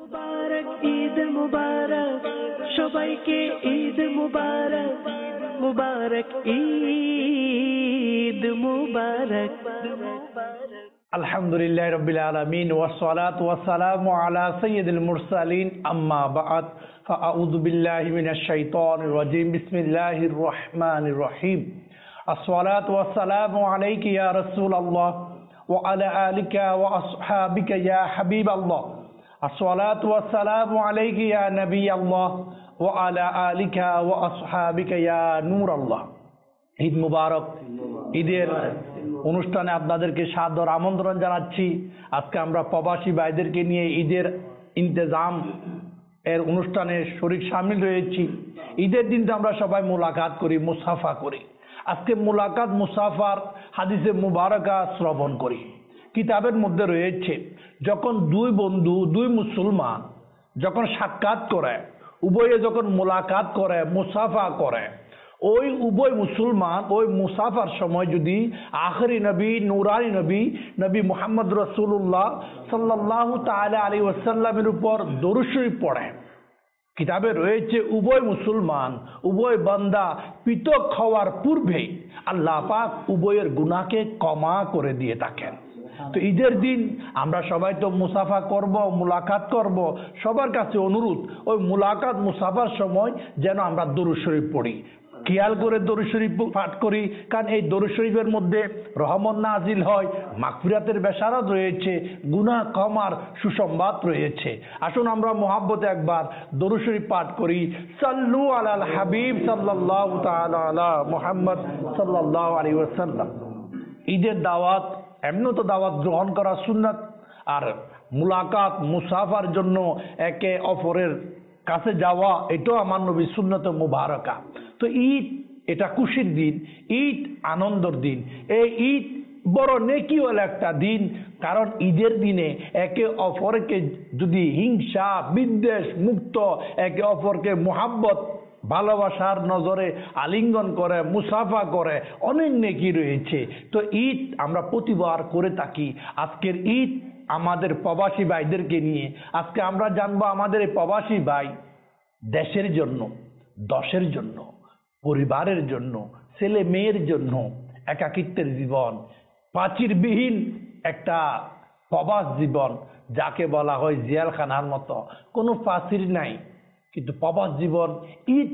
মুবারক ঈদ মুবারক সবাইকে ঈদ মুবারক মুবারক ঈদ মুবারক। আলহামদুলিল্লাহি রাব্বিল আলামিন ওয়াসসালাতু ওয়াসসালামু আলা সাইয়্যিদিল মুরসালিন আম্মা বা'দ ফাআউযু বিল্লাহি মিনাশ শাইতানির রাজীম বিসমিল্লাহির রহমানির রহিম। আসসালাতু ওয়াসসালামু আলাইকা ইয়া রাসূলুল্লাহ ওয়া আলা আলিকা ওয়া আসহাবিকা ইয়া হাবিবাল্লাহ। আসসালাতু ওয়াসসালামু আলাইকা ইয়া নবিয়াল্লাহ ওয়া আলা আলিকা ওয়া আসহাবিকা ইয়া নূরাল্লাহ। ঈদ মুবারক। ঈদের অনুষ্ঠানে আপনাদেরকে সাদর আমন্ত্রণ জানাচ্ছি। আজকে আমরা প্রবাসী ভাইদেরকে নিয়ে ঈদের ইন্তেজাম এর অনুষ্ঠানে শরীক শামিল রয়েছি। ঈদের দিন আমরা সবাই মোলাকাত করি, মুসাফা করি। আজকে মোলাকাত মুসাফার হাদিসে মুবারকা শ্রবণ করি। কিতাবের মধ্যে রয়েছে যখন দুই বন্ধু, দুই মুসলমান যখন সাক্ষাৎ করে, উভয়ে যখন মোলাকাত করে, মুসাফা করে, ওই উভয় মুসলমান ওই মুসাফার সময় যদি আখরি নবী, নুরানি নবী, নবী মুহাম্মদ রাসূলুল্লাহ সাল্লাল্লাহু তাআলা আলাইহি ওয়াসাল্লামের উপর দরুদ শরীফ পড়ে, কিতাবে রয়েছে উভয় মুসলমান, উভয় বান্দা পৃথক হওয়ার পূর্বে আল্লাহ পাক উভয়ের গুনাহকে ক্ষমা করে দিয়ে থাকেন। তো ঈদের দিন আমরা সবাই তো মুসাফা করব, মুলাকাত করব। সবার কাছে অনুরোধ, ওই মুলাকাত মুসাফার সময় যেন আমরা দরুদ শরীফ পড়ি, খেয়াল করে দরুদ শরীফ পাঠ করি। কারণ এই দরুদ শরীফের মধ্যে রহমত নাজিল হয়, মাগফিরাতের বেশারত রয়েছে, গুনাহ ক্ষমার সুসংবাদ রয়েছে। আসুন আমরা মুহাব্বতে একবার দরুদ শরীফ পাঠ করি। সাল্লু আলাল হাবিব সাল্লাল্লাহু তাআলা আলা মুহাম্মদ সাল্লাল্লাহু আলাইহি ওয়াসাল্লাম। ঈদের দাওয়াত, এমনি তো দাওয়াত গ্রহণ করা সুন্নাত, আর মুলাকাত মুসাফার জন্য একে অপরের কাছে যাওয়া, এটাও আমার নবীর সুন্নাত মুবারাকা। তো ঈদ এটা খুশির দিন, ঈদ আনন্দের দিন। এই ঈদ বড় নেকিওয়ালা একটা দিন। কারণ ঈদের দিনে একে অপরকে যদি হিংসা বিদ্বেষ মুক্ত একে অপরকে মুহাব্বত ভালোবাসার নজরে আলিঙ্গন করে, মুসাফা করে, অনেক নেকি রয়েছে। তো ঈদ আমরা প্রতিবার করে থাকি। আজকের ঈদ আমাদের প্রবাসী ভাইদেরকে নিয়ে। আজকে আমরা জানবো আমাদের এই প্রবাসী ভাই দেশের জন্য, দশের জন্য, পরিবারের জন্য, ছেলে মেয়ের জন্য একাকিত্বের জীবন, প্রাচীরবিহীন একটা প্রবাস জীবন, যাকে বলা হয় জেলখানার মতো, কোনো প্রাচীর নাই। কিন্তু প্রবাস জীবন ঈদ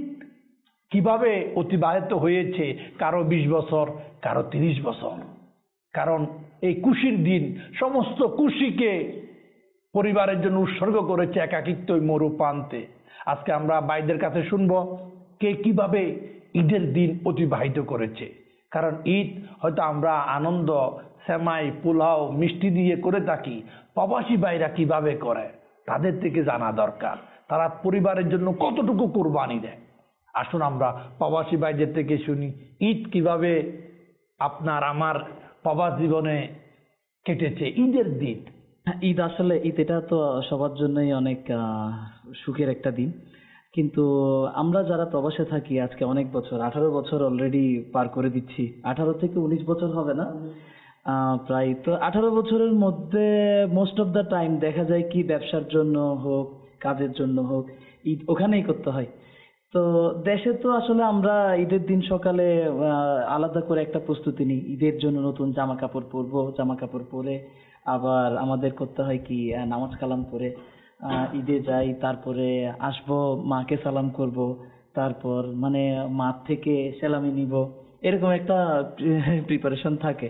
কিভাবে অতিবাহিত হয়েছে, কারো 20 বছর, কারো 30 বছর। কারণ এই খুশির দিন সমস্ত খুশিকে পরিবারের জন্য উৎসর্গ করেছে একাকিত্ব মরু প্রান্তে। আজকে আমরা ভাইদের কাছে শুনবো কে কিভাবে ঈদের দিন অতিবাহিত করেছে। কারণ ঈদ হয়তো আমরা আনন্দ, সেমাই, পোলাও, মিষ্টি দিয়ে করে থাকি, প্রবাসী ভাইরা কিভাবে করে তাদের থেকে জানা দরকার। তারা পরিবারের জন্য কতটুকু কোরবানি দেয়। আসুন আমরা প্রবাসী ভাইদের থেকে শুনি ঈদ কিভাবে আপনার আমার প্রবাস জীবনে কেটেছে, ঈদের দিন। ঈদ আসলে ঈদ এটা তো সবার জন্যই অনেক সুখের একটা দিন। কিন্তু আমরা যারা প্রবাসে থাকি আজকে অনেক বছর, 18 বছর অলরেডি পার করে দিচ্ছি। 18 থেকে 19 বছর হবে না প্রায়। তো 18 বছরের মধ্যে মোস্ট অফ দ্য টাইম দেখা যায় কি ব্যবসার জন্য হোক, কাজের জন্য হোক, ঈদ ওখানেই করতে হয়। তো দেশে তো আসলে আমরা ঈদের দিন সকালে আলাদা করে একটা প্রস্তুতি নিই, ঈদের জন্য নতুন জামা কাপড় পরবো, জামা কাপড় পরে আবার আমাদের করতে হয় কি নামাজ কালাম পরে ঈদে যাই, তারপরে আসবো, মাকে সালাম করব, তারপর মানে মাঠ থেকে সেলামি নিব, এরকম একটা প্রিপারেশন থাকে।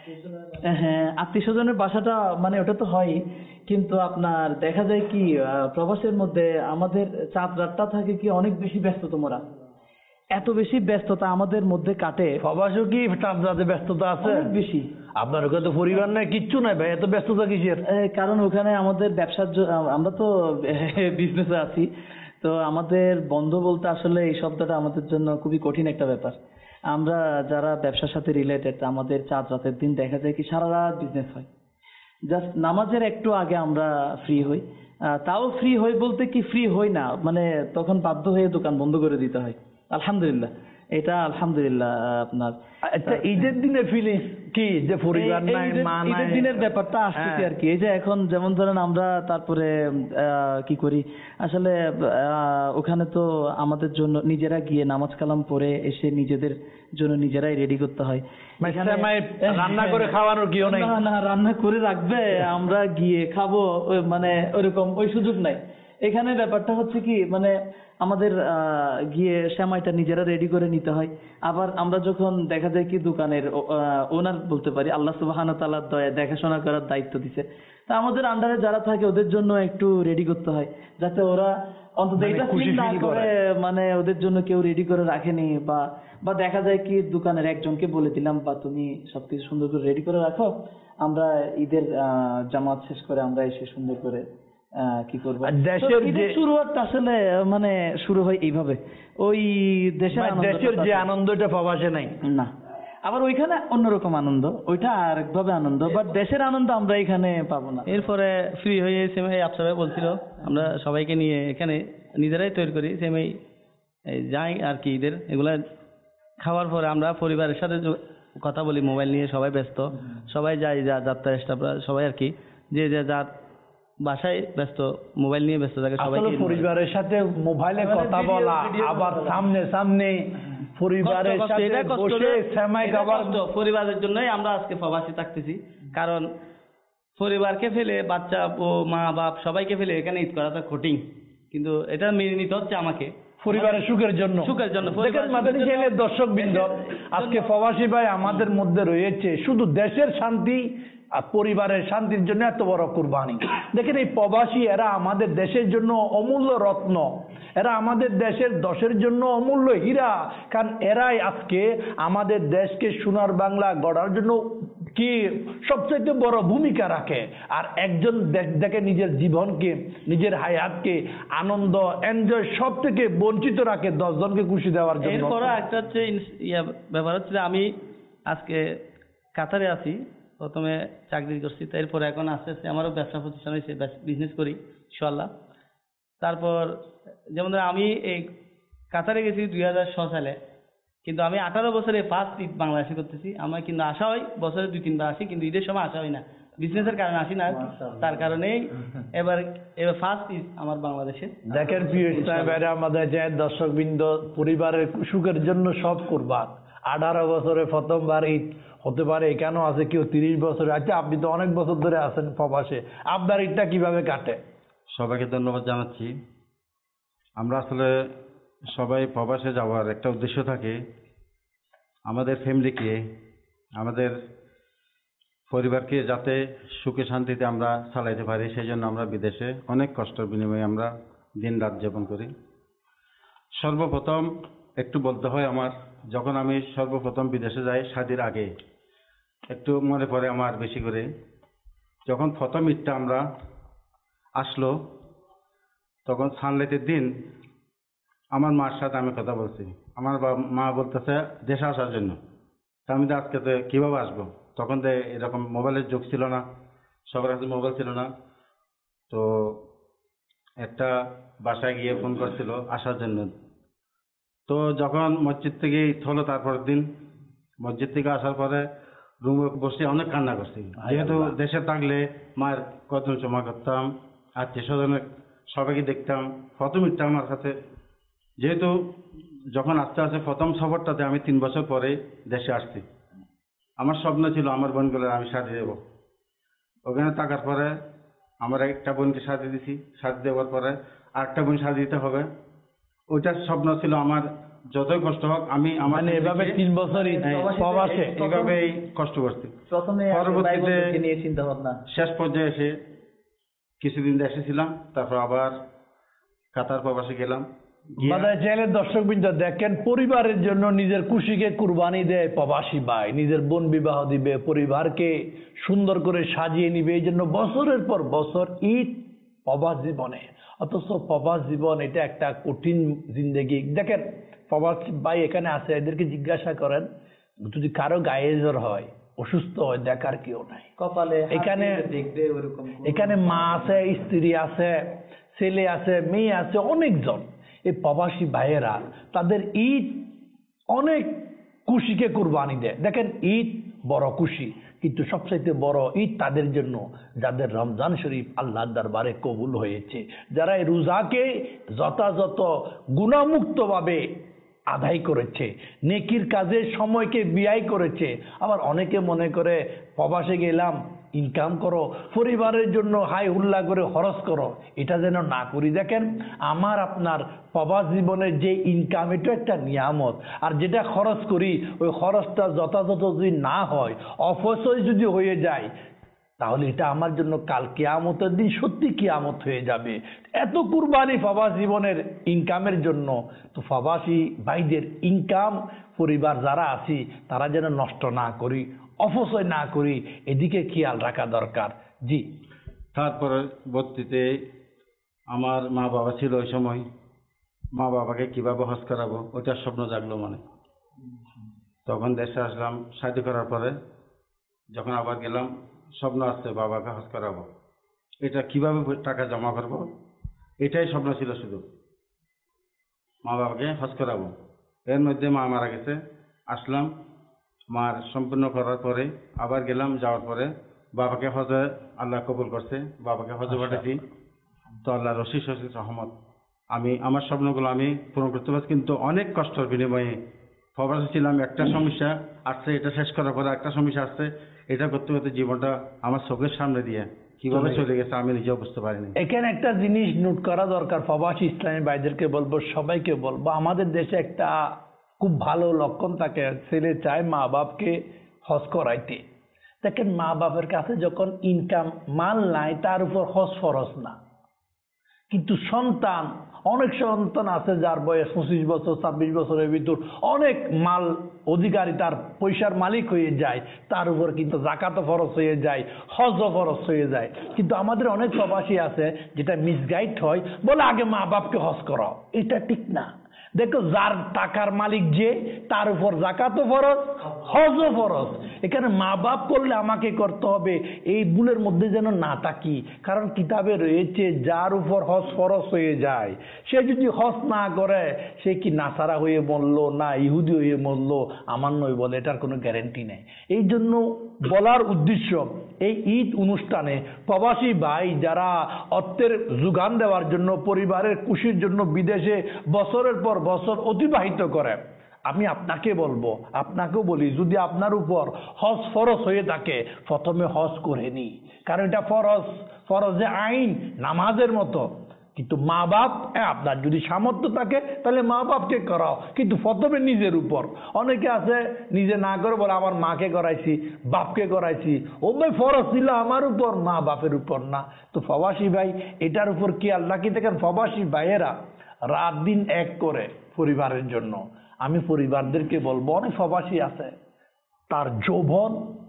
হ্যাঁ, আত্মীয় স্বজনের বাসাটা মানে ওটা তো হয়। কিন্তু আপনার দেখা যায় কি প্রবাসের মধ্যে আমাদের চাঁদ রাতটা থাকে কি অনেক বেশি ব্যস্ততমরা, এত বেশি ব্যস্ততা আমাদের মধ্যে কাটে। প্রবাসেও কি চাঁদ রাতে ব্যস্ততা আছে? অনেক বেশি। আপনার ওখানে তো পরিবার নাই, কিচ্ছু নাই ভাই, এত ব্যস্ততা কিসের? কারণ ওখানে আমাদের ব্যবসার আমরা তো বিজনেসে আছি, তো আমাদের বন্ধ বলতে আসলে এই শব্দটা আমাদের জন্য খুবই কঠিন একটা ব্যাপার। আমরা যারা ব্যবসার সাথে রিলেটেড, আমাদের চাঁদ রাতের দিন দেখা যায় কি সারা রাত বিজনেস হয়। জাস্ট নামাজের একটু আগে আমরা ফ্রি হই, তাও ফ্রি হই বলতে কি ফ্রি হই না, মানে তখন বাধ্য হয়ে দোকান বন্ধ করে দিতে হয়। আলহামদুলিল্লাহ, এটা আলহামদুলিল্লাহ। আপনার আচ্ছা, ঈদের দিনে ফিলিংস কি যে পরিবার এই নাই, ঈদের- মা ঈদের নাই। দিনের ব্যাপারটা আসতেছে হ্যাঁ। আর কি। এই যে এখন যেমন ধরেন আমরা তারপরে কি করি আসলে, ওখানে তো আমাদের জন্য নিজেরা গিয়ে নামাজ কালাম পড়ে এসে নিজেদের জন্য নিজেরাই রেডি করতে হয়। মানে এখানে- সেমাই রান্না করে খাওয়ানোর কেউ নাই। না না, রান্না করে রাখবে, আমরা গিয়ে খাবো, মানে ওইরকম ওই সুযোগ নাই। এখানে ব্যাপারটা হচ্ছে কি, মানে আমাদের গিয়ে সেমাইটা নিজেরা রেডি করে নিতে হয়। আবার আমরা যখন দেখা যায় কি দোকানের ওনার বলতে পারি, আল্লাহ সুবহানাহু ওয়া তাআলার দয়া দেখাশোনা করার দায়িত্ব দিছে, তা আমাদের আন্ডারে যারা থাকে ওদের জন্য একটু রেডি করতে হয়, যাতে ওরা অন্তত মানে এটা খুশি feel না feel করে, মানে ওদের জন্য কেউ রেডি করে রাখেনি, বা দেখা যায় কি দোকানের একজনকে বলে দিলাম বা তুমি সবকিছু সুন্দর করে রেডি করে রাখো, আমরা ঈদের জামাত শেষ করে আমরা এসে সুন্দর করে কি করবো। আর দেশের তো ঈদের যে- শুরুয়াতটা আসলে মানে শুরু হয় এইভাবে, ওই দেশের মানে আনন্দটা দেশের যে তাতে- আনন্দটা প্রবাসে নাই। না, আবার ওইখানে অন্যরকম আনন্দ, ওইটা আরেকভাবে আনন্দ, বাট দেশের আনন্দ আমরা এখানে পাবো না। এরপরে ফ্রি হয়ে সেমাই আফসা ভাই বলছিল আমরা সবাইকে নিয়ে এখানে নিজেরাই তৈরি করি সেমাই, যাই আর কি ঈদের এগুলা খাওয়ার পরে আমরা পরিবারের সাথে কথা বলি, মোবাইল নিয়ে সবাই ব্যস্ত, সবাই যায় যা যাত্রা স্টাফরা সবাই আর কি, যে যার বাসায় ব্যস্ত, মোবাইল নিয়ে ব্যস্ত থাকে সবাই। আসলে পরিবারের সাথে মোবাইলে আমাদের কথা ভিডিও- বলা, ভিডিও আবার করা। সামনে সামনে পরিবারের সাথে বসে সেমাই খাবার। পরিবারের জন্যই আমরা আজকে প্রবাসী থাকতেছি, কারণ পরিবারকে ফেলে বাচ্চা ও মা বাপ সবাইকে ফেলে এখানে ঈদ করাটা কঠিন, কিন্তু এটা মেনে নিতে হচ্ছে আমাকে পরিবারের সুখের জন্য। সুখের জন্য, দেখেন পরিবারের মাদানী সুখের জন্য। চ্যানেলের দর্শক বৃন্দ, আজকে প্রবাসী ভাই আমাদের মধ্যে রয়েছে শুধু দেশের শান্তি আর পরিবারের শান্তির জন্য এত বড় কুরবানি। দেখেন এই প্রবাসী, এরা আমাদের দেশের জন্য অমূল্য রত্ন, এরা আমাদের দেশের জন্য অমূল্য হীরা, কারণ এরাই আজকে আমাদের দেশকে সোনার বাংলা গড়ার জন্য কি সবচেয়ে বড় ভূমিকা রাখে। আর একজন দেখে নিজের জীবনকে, নিজের হায়াতকে আনন্দ এনজয় সব থেকে বঞ্চিত রাখে 10 জনকে খুশি দেওয়ার জন্য। এরপরে একটা হচ্ছে ব্যাপার হচ্ছে যে আমি আজকে কাতারে আছি, প্রথমে চাকরি করছি, তারপরে এখন আস্তে আস্তে আমারও ব্যবসা প্রতিষ্ঠান হয়েছে, বিজনেস করি ইনশাল্লাহ। তারপর যেমন ধরো আমি এই কাতারে গেছি 2006 সালে, কিন্তু আমি 18 বছরে ফার্স্ট ঈদ বাংলাদেশে করতেছি। আমার কিন্তু আসা হয় বছরে 2-3 বার আসি, কিন্তু ঈদের সময় আসা হয় না, বিজনেসের কারণে আসি না, তার কারণেই এবার ফার্স্ট ঈদ আমার বাংলাদেশে। দেখেন প্রিয় ইসলাম ভাইরা, আমাদের যে দর্শকবৃন্দ, পরিবারের সুখের জন্য সব করবার। 18 বছরে প্রথমবার ঈদ হতে পারে, এখানেও আছে কেউ 30 বছরে। আচ্ছা, আপনি তো অনেক বছর ধরে আছেন প্রবাসে, আপনার ঈদটা কিভাবে কাটে? সবাইকে ধন্যবাদ জানাচ্ছি। আমরা আসলে সবাই প্রবাসে যাওয়ার একটা উদ্দেশ্য থাকে, আমাদের ফ্যামিলিকে, আমাদের পরিবারকে যাতে সুখে শান্তিতে আমরা চালাইতে পারি, সেই জন্য আমরা বিদেশে অনেক কষ্টের বিনিময়ে আমরা দিন রাত যাপন করি। সর্বপ্রথম একটু বলতে হয় আমার, যখন আমি সর্বপ্রথম বিদেশে যাই শাদীর আগে, একটু মনে পড়ে আমার বেশি করে, যখন প্রথম ঈদটা আমরা আসলো, তখন সানলাইটের দিন আমার মার সাথে আমি কথা বলছি। আমার মা বলতেছে দেশে আসার জন্য। তা আমি তো আজকে তো কীভাবে আসবো, তখন তো এরকম মোবাইলের যুগ ছিল না, সবার কাছে মোবাইল ছিল না। তো একটা বাসায় গিয়ে ফোন করছিল আসার জন্য। তো যখন মসজিদ থেকে ঈদ হলো, তারপরের দিন মসজিদ থেকে আসার পরে রুমে বসে অনেক কান্না করছি, যেহেতু দেশে থাকলে মায়ের কতজন সময় করতাম, আত্মীয় স্বজনের সবাইকে দেখতাম। প্রথম ঈদটা আমার কাছে, যেহেতু যখন আস্তে আস্তে প্রথম সফরটাতে আমি 3 বছর পরে দেশে আসছি, আমার স্বপ্ন ছিল আমার বোনগুলো আমি সাজিয়ে দেবো। ওখানে থাকার পরে আমার একটা বোনকে সাজিয়ে দিছি, সাজিয়ে দেওয়ার পরে আরেকটা বোন সাজিয়ে দিতে হবে। ওইটার স্বপ্ন ছিল আমার, যতই কষ্ট হোক আমি আমার মানে এভাবে 3 বছর প্রবাসে এইভাবেই কষ্ট করছি। প্রথমে পরবর্তীতে নিয়ে চিন্তা ভাবনা, শেষ পর্যায়ে এসে কিছুদিন দেশে ছিলাম, তারপর আবার কাতার প্রবাসে গেলাম। আমাদের চ্যানেলের দর্শকবৃন্দ, দেখেন পরিবারের জন্য নিজের খুশিকে কুরবানি দেয় প্রবাসী ভাই, নিজের বোন বিবাহ দিবে, পরিবারকে সুন্দর করে সাজিয়ে নিবে, এই জন্য বছরের পর বছর ঈদ প্রবাস জীবনে। অথচ প্রবাস জীবন এটা একটা কঠিন জিন্দেগি। দেখেন প্রবাসী ভাই এখানে আছে, এদেরকে জিজ্ঞাসা করেন, যদি কারো গায়ে জ্বর হয়, অসুস্থ হয়, দেখার কেউ নাই। কপালে এখানে দেখবে ওরকম, এখানে মা আছে, স্ত্রী আছে, ছেলে আছে, মেয়ে আছে, অনেকজন। এই প্রবাসী ভাইয়েরা তাদের ঈদ অনেক খুশিকে কুরবানি দেয়। দেখেন ঈদ বড় খুশি, কিন্তু সবচাইতে বড় ঈদ তাদের জন্য যাদের রমজান শরীফ আল্লাহর দরবারে কবুল হয়েছে, যারা এই রোজাকে যথাযথ গুণামুক্তভাবে আদায় করেছে, নেকির কাজে সময়কে ব্যয় করেছে। আবার অনেকে মনে করে প্রবাসে গেলাম, ইনকাম করো, পরিবারের জন্য হাই হুল্লা করে খরচ করো, এটা যেন না করি। দেখেন, আমার আপনার প্রবাস জীবনের যে ইনকাম, এটা একটা নিয়ামত। আর যেটা খরচ করি, ওই খরচটা যথাযথ যদি না হয়, অপচয় যদি হয়ে যায়, তাহলে এটা আমার জন্য কাল কিয়ামতের দিন সত্যি কিয়ামত হয়ে যাবে। এত কুরবানি প্রবাস জীবনের ইনকামের জন্য। তো প্রবাসী ভাইদের ইনকাম, পরিবার যারা আছি, তারা যেন নষ্ট না করি, অপচয় না করি, এদিকে খেয়াল রাখা দরকার। জি। তারপরে বর্তিতে আমার মা বাবা ছিল ওই সময়, মা বাবাকে কিভাবে হজ করাবো ওটার স্বপ্ন জাগলো মনে। তখন দেশে আসলাম, শাদি করার পরে যখন আবার গেলাম, স্বপ্ন আসছে বাবাকে হজ করাবো, এটা কিভাবে টাকা জমা করবো, এটাই স্বপ্ন ছিল শুধু, মা বাবাকে হজ করাবো। এর মধ্যে মা মারা গেছে, আসলাম, মার সম্পূর্ণ করার পরে আবার গেলাম, যাওয়ার পরে বাবাকে হজে আল্লাহ কবুল করছে, বাবাকে হজে পাঠাইছি। তো আল্লাহ রশিদ রহমত, আমি আমার স্বপ্নগুলো আমি পূরণ করতে পারছি, কিন্তু অনেক কষ্টের বিনিময়ে। প্রবাসে ছিলাম, একটা সমস্যা আসছে, এটা শেষ করার পরে একটা সমস্যা আসছে, এটা করতে করতে জীবনটা আমার চোখের সামনে দিয়ে কিভাবে চলে গেছে আমি নিজেও বুঝতে পারিনি। এখানে একটা জিনিস নোট করা দরকার, প্রবাসী ইসলামী ভাইদেরকে বলবো, সবাইকে বলবো, আমাদের দেশে একটা খুব ভালো লক্ষণ থাকে, ছেলে চায় মা বাপকে হজ করাইতে। দেখেন, মা বাপের কাছে যখন ইনকাম মাল নাই, তার উপর হজ ফরজ না। কিন্তু সন্তান, অনেক সন্তান আছে যার বয়স 25 বছর 26 বছরের ভিতর অনেক মাল অধিকারী, তার পয়সার মালিক হয়ে যায়, তার উপর কিন্তু যাকাতও ফরজ হয়ে যায়, হজও ফরজ হয়ে যায়। কিন্তু আমাদের অনেক প্রবাসী আছে যেটা মিসগাইড হয়, বলে আগে মা বাপকে হজ করাও। এটা ঠিক না। দেখো, যার টাকার মালিক যে, তার উপর যাকাতও ফরজ, হজও ফরজ। এখানে মা বাপ করলে আমাকে করতে হবে, এই ভুলের মধ্যে যেন না থাকি। কারণ কিতাবে রয়েছে, যার উপর হজ ফরজ হয়ে যায়, সে যদি হজ না করে, সে কি নাসারা হয়ে মরলো না ইহুদি হয়ে মরলো আমার নয় বলে, এটার কোনো গ্যারেন্টি নেই। এই জন্য বলার উদ্দেশ্য, এই ঈদ অনুষ্ঠানে প্রবাসী ভাই যারা অর্থের যোগান দেওয়ার জন্য, পরিবারের খুশির জন্য বিদেশে বছরের পর বছর অতিবাহিত করে, আমি আপনাকে বলবো, আপনাকেও বলি, যদি আপনার উপর হজ ফরজ হয়ে থাকে, প্রথমে হজ করে নি। কারণ এটা ফরজ, ফরজে আইন, নামাজের মতো। কিন্তু মা বাপ, আপনার যদি সামর্থ্য থাকে তাহলে মা বাপকে করাও, কিন্তু প্রথমে নিজের উপর। অনেকে আছে নিজে না করে বলে আমার মাকে করাইছি, বাপকে করাইছি, ও ভাই ফরজ ছিল আমার উপর, মা বাপের উপর না। তো প্রবাসী ভাই এটার উপর কি আল্লাহ কি দেখেন, প্রবাসী ভাইয়েরা রাত দিন এক করে পরিবারের জন্য। আমি পরিবারদেরকে বলবো, অনেক প্রবাসী আছে তার যৌবন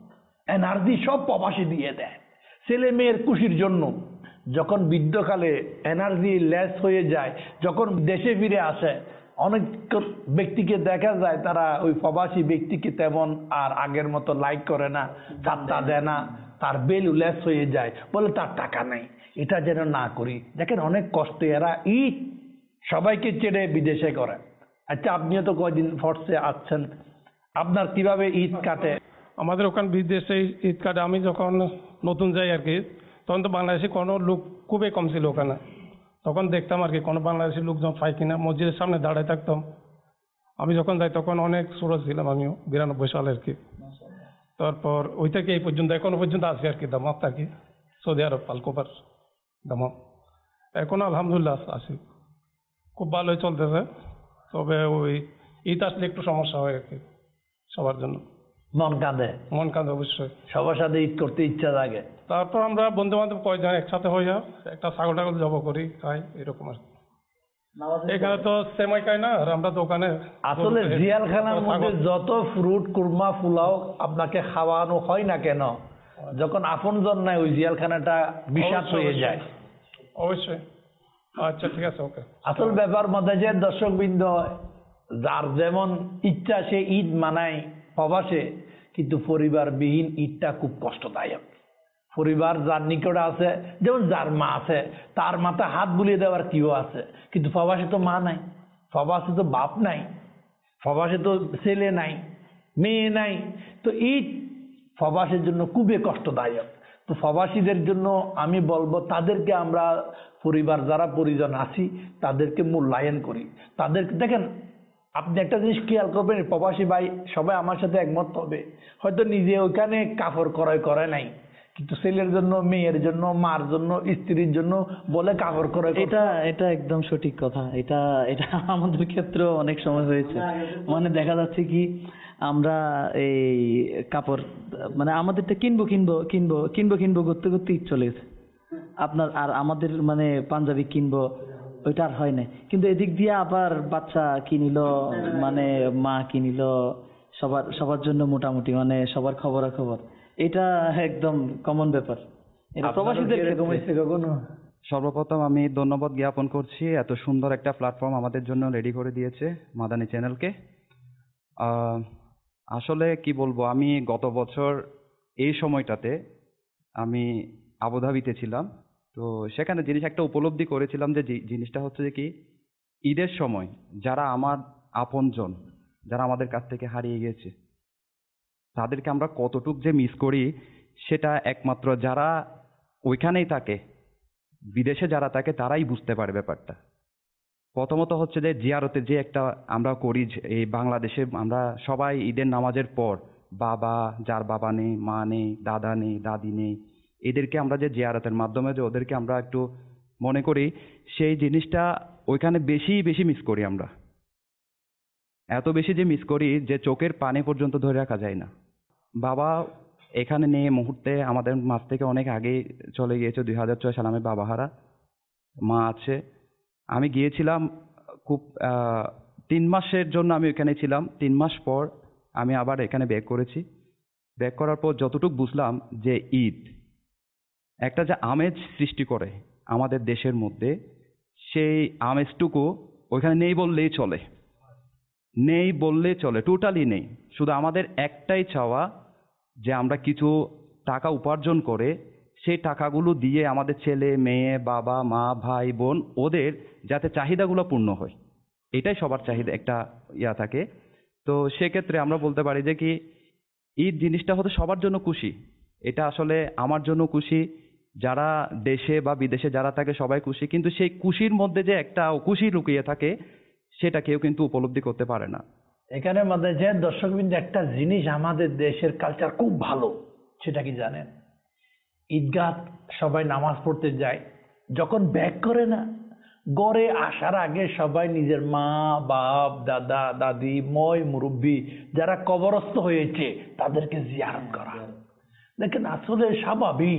এনার্জি সব প্রবাসী দিয়ে দেয় ছেলে মেয়ের খুশির জন্য। যখন বৃদ্ধকালে এনার্জি লেস হয়ে যায়, যখন দেশে ফিরে আসে, অনেক ব্যক্তিকে দেখা যায় তারা ওই প্রবাসী ব্যক্তিকে তেমন আর আগের মতো লাইক করে না, চাত্তা দেয় না, তার ভ্যালু লেস হয়ে যায়, বলে তার টাকা নেই। এটা যেন না করি। দেখেন, অনেক কষ্টে এরা ঈদ সবাইকে ছেড়ে বিদেশে করে। আচ্ছা, আপনিও তো কয়দিন ফোর্সে আসছেন, আপনার কিভাবে ঈদ কাটে? আমাদের ওখানে বিদেশে ঈদ কাটে। আমি যখন নতুন যাই আর কি, তখন তো বাংলাদেশি কোনো লোক খুবই কম ছিল ওখানে। তখন দেখতাম আর কি কোনো বাংলাদেশি লোকজন পাই কিনা, মসজিদের সামনে দাঁড়ায় থাকতাম। আমি যখন যাই তখন অনেক ছোট ছিলাম, আমিও 92 সালে আর কি। তারপর ওই থেকে এই পর্যন্ত এখনো পর্যন্ত আছি আর কি, দামাত থাকি সৌদি আরব, পালকোপার দামাত। এখন আলহামদুলিল্লাহ আছি, খুব ভালোই চলতেছে। তবে ওই ঈদ আসলে একটু সমস্যা হয় আর কি সবার জন্য। মন কাঁদে? মন কাঁদে অবশ্যই, সবার সাথে ঈদ করতে ইচ্ছা লাগে। তারপর আমরা বন্ধু বান্ধব কয়েকজন একসাথে হইয়া একটা ছাগল টাগল জব করি, খাই, এরকম আর কি। এখানে তো সেমাই খাই না, আর আমরা তো ওখানে আসলে জিয়ালখানার মধ্যে যত ফ্রুট, কুরমা, পোলাও আপনাকে খাওয়ানো হয় না কেন, যখন আপনজন নাই ওই জিয়ালখানাটা বিষাদ হয়ে যায়। অবশ্যই। আচ্ছা, ঠিক আছে, ওকে। আসল ব্যাপার মধ্যে যে দর্শকবৃন্দ, যার যেমন ইচ্ছা সে ঈদ মানায় প্রবাসে, কিন্তু পরিবারবিহীন ঈদটা খুব কষ্টদায়ক। পরিবার যার নিকটে আছে, যেমন যার মা আছে, তার মাথা হাত বুলিয়ে দেওয়ার কেউ আছে, কিন্তু প্রবাসে তো মা নাই, প্রবাসে তো বাপ নাই, প্রবাসে তো ছেলে নাই, মেয়ে নাই। তো ঈদ প্রবাসীর জন্য খুবই কষ্টদায়ক। তো প্রবাসীদের জন্য আমি বলবো তাদেরকে আমরা পরিবার যারা পরিজন আছি তাদেরকে মূল্যায়ন করি। তাদেরকে দেখেন, আপনি একটা জিনিস খেয়াল করবেন, প্রবাসী ভাই সবাই আমার সাথে একমত হবে, হয়তো নিজে ওইখানে কাপড় ক্রয় করে নাই, কিন্তু ছেলের জন্য, মেয়ের জন্য, মার জন্য, স্ত্রীর জন্য বলে কাপড় ক্রয় করে। এটা একদম সঠিক কথা। এটা এটা আমাদের ক্ষেত্রেও অনেক সময় হয়েছে। মানে দেখা যাচ্ছে কি আমরা এই কাপড় মানে আমাদেরটা কিনবো করতে করতে ঈদ চলে গেছে আপনার, আর আমাদের মানে পাঞ্জাবি কিনবো ওইটা আর হয় না। কিন্তু এদিক দিয়ে আবার বাচ্চা কিনিল, মানে মা কিনিল, সবার জন্য মোটামুটি মানে সবার খবরাখবর। এটা একদম কমন ব্যাপার। এটা প্রবাসীদের ক্ষেত্রে। কখনো সর্বপ্রথম আমি ধন্যবাদ জ্ঞাপন করছি এত সুন্দর একটা প্ল্যাটফর্ম আমাদের জন্য রেডি করে দিয়েছে মাদানী চ্যানেলকে। আসলে কি বলবো, আমি গত বছর এই সময়টাতে আমি আবুধাবিতে ছিলাম। তো সেখানে জিনিস একটা উপলব্ধি করেছিলাম যে জিনিসটা হচ্ছে যে কি ঈদের সময় যারা আমার আপনজন, যারা আমাদের কাছ থেকে হারিয়ে গেছে, তাদেরকে আমরা কতটুক যে মিস করি সেটা একমাত্র যারা ওইখানেই থাকে, বিদেশে যারা থাকে তারাই বুঝতে পারে ব্যাপারটা। প্রথমত হচ্ছে যে জিয়ারতে যে একটা আমরা করি এই বাংলাদেশে, আমরা সবাই ঈদের নামাজের পর বাবা, যার বাবা নেই, মা নেই, দাদা নেই, দাদি নেই, এদেরকে আমরা যে জিয়ারতের মাধ্যমে যে ওদেরকে আমরা একটু মনে করি, সেই জিনিসটা ওইখানে বেশি বেশি মিস করি আমরা। এত বেশি যে মিস করি যে চোখের পানি পর্যন্ত ধরে রাখা যায় না। বাবা এখানে নেই মুহূর্তে, আমাদের মাঝ থেকে অনেক আগেই চলে গিয়েছে, 2006 সালে আমি বাবা হারা। মা আছে। আমি গিয়েছিলাম খুব 3 মাসের জন্য আমি ওইখানে ছিলাম। 3 মাস পর আমি আবার এখানে ব্যাক করেছি। ব্যাক করার পর যতটুকু বুঝলাম যে ঈদ একটা যে আমেজ সৃষ্টি করে আমাদের দেশের মধ্যে, সেই আমেজটুকু ওইখানে নেই বললেই চলে। নেই বললেই চলে, টোটালি নেই। শুধু আমাদের একটাই চাওয়া যে আমরা কিছু টাকা উপার্জন করে সেই টাকাগুলো দিয়ে আমাদের ছেলে মেয়ে, বাবা মা, ভাই বোন, ওদের যাতে চাহিদাগুলো পূর্ণ হয়, এটাই সবার চাহিদা একটা থাকে। তো সেক্ষেত্রে আমরা বলতে পারি যে কি ঈদ জিনিসটা হতে সবার জন্য খুশি। এটা আসলে আমার জন্য খুশি, যারা দেশে বা বিদেশে যারা থাকে সবাই খুশি, কিন্তু সেই খুশির মধ্যে যে একটা অখুশি লুকিয়ে থাকে সেটা কেউ কিন্তু উপলব্ধি করতে পারে না। এখানে আমাদের যে দর্শকবৃন্দ, একটা জিনিস আমাদের দেশের কালচার খুব ভালো, সেটা কি জানেন? ঈদগাহ সবাই নামাজ পড়তে যায়, যখন ব্যাক করে না, গড়ে আসার আগে সবাই নিজের মা, বাপ, দাদা, দাদি, মুরব্বী যারা কবরস্থ হয়েছে তাদেরকে জিয়ারত করা। দেখেন আসলে স্বাভাবিক,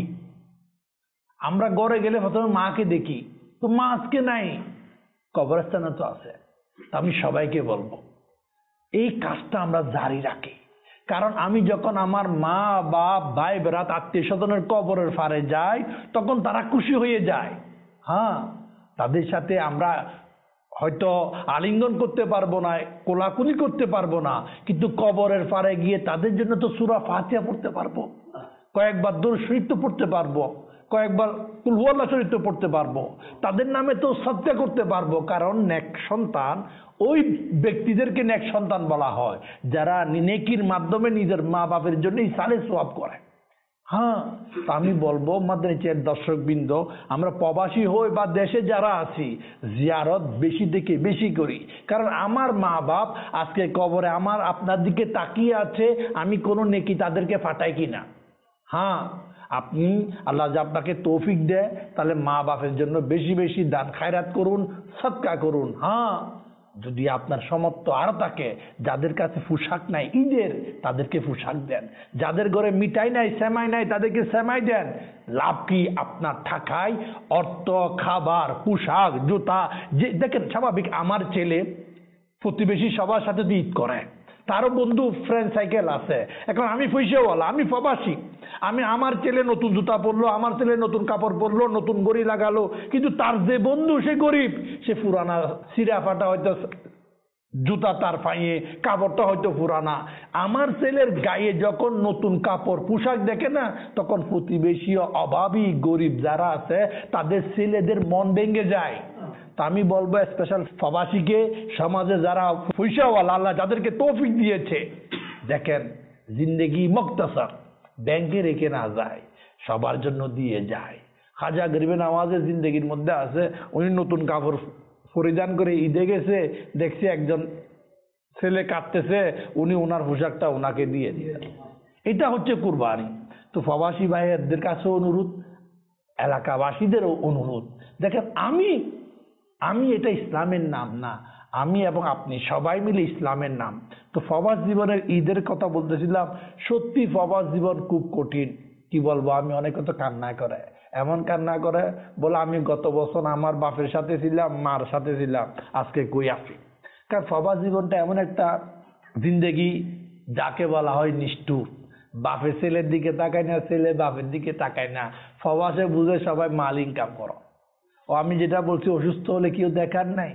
আমরা গড়ে গেলে প্রথমে মাকে দেখি, তো মা আজকে নাই, কবরস্থানে তো আছে। আমি সবাইকে বলবো এই কাজটা আমরা জারি রাখি, কারণ আমি যখন আমার মা, বাপ, ভাই, বেরাত, আত্মীয় স্বজনের কবরের ফারে যাই, তখন তারা খুশি হয়ে যায়। হ্যাঁ, তাদের সাথে আমরা হয়তো আলিঙ্গন করতে পারবো না, কোলাকুলি করতে পারবো না, কিন্তু কবরের ফারে গিয়ে তাদের জন্য তো সূরা ফাতিহা পড়তে পারবো, কয়েকবার দরুদ শরীফ তো পড়তে পারবো, কয়েকবার কুল হুয়াল্লাহ শরীফ তো পড়তে পারবো, তাদের নামে তো সাদকা করতে পারবো। কারণ নেক সন্তান, ওই ব্যক্তিদেরকে নেক সন্তান বলা হয় যারা নেকির মাধ্যমে নিজের মা বাপের জন্য ইসালে সওয়াব করে। হ্যাঁ, আমি বলবো মাদানী চ্যানেলের দর্শকবৃন্দ, আমরা প্রবাসী হই বা দেশে যারা আছি, জিয়ারত বেশি থেকে বেশি করি। কারণ আমার মা বাপ আজকে কবরে আমার আপনার দিকে তাকিয়ে আছে, আমি কোনো নেকি তাদেরকে ফাটাই কিনা। হ্যাঁ, আপনি আল্লাহ যে আপনাকে তৌফিক দেয়, তাহলে মা বাপের জন্য বেশি বেশি দান খায়রাত করুন, সদকা করুন। হ্যাঁ, যদি আপনার সামর্থ্য আরো থাকে, যাদের কাছে পোশাক নাই ঈদের, তাদেরকে পোশাক দেন। যাদের ঘরে মিঠাই নাই, সেমাই নাই, তাদেরকে সেমাই দেন। লাভ কি? আপনার টাকায় অর্থ, খাবার, পোশাক, জুতা। যে দেখেন স্বাভাবিক, আমার ছেলে প্রতিবেশী সবার সাথে ঈদ করে, তারও বন্ধু ফ্রেন্ড সাইকেল আছে। এখন আমি পয়সাওয়ালা, আমি প্রবাসী, আমার ছেলে নতুন জুতা পরলো, আমার ছেলে নতুন কাপড় পরলো, নতুন গড়ি লাগালো, কিন্তু তার যে বন্ধু সে গরিব, সে পুরানা সিরা ফাটা হয়তো জুতা তার পায়ে, কাপড়টা হয়তো পুরানা। আমার ছেলের গায়ে যখন নতুন কাপড় পোশাক দেখে না, তখন প্রতিবেশী অভাবী গরিব যারা আছে তাদের ছেলেদের মন ভেঙে যায়। তা আমি বলবো স্পেশাল প্রবাসীকে, সমাজে যারা পয়সাওয়ালা আল্লাহ যাদেরকে তৌফিক দিয়েছে, দেখেন জিন্দেগি মুক্তাসার, ব্যাংকে রেখে না যায়, সবার জন্য দিয়ে যায়। খাজা গরিবে নওয়াজের জিন্দগির মধ্যে আছে, উনি নতুন কাপড় পরিধান করে ঈদে গেছে, দেখছি একজন ছেলে কাঁদতেছে, উনি ওনার পোশাকটা ওনাকে দিয়ে দিলেন। এটা হচ্ছে কুরবানি। তো প্রবাসী ভাইয়েরদের কাছে অনুরোধ, এলাকাবাসীদেরও অনুরোধ, দেখেন আমি এটা ইসলামের নাম না, আমি এবং আপনি সবাই মিলে ইসলামের নাম। তো প্রবাস জীবনের ঈদের কথা বলতেছিলাম, সত্যি প্রবাস জীবন খুব কঠিন। কি বলবো, আমি অনেক কথা কান্না করে, এমন কান্না করে বলে আমি গত বছর আমার বাপের সাথে ছিলাম, মার সাথে ছিলাম, আজকে কই আছি। কারণ প্রবাস জীবনটা এমন একটা জিন্দেগি যাকে বলা হয় নিষ্ঠুর। বাপের ছেলের দিকে তাকায় না, ছেলে বাপের দিকে তাকায় না। প্রবাসে বুঝে সবাই মাল ইনকাম করো। ও আমি যেটা বলছি, অসুস্থ হলে কেউ দেখার নাই।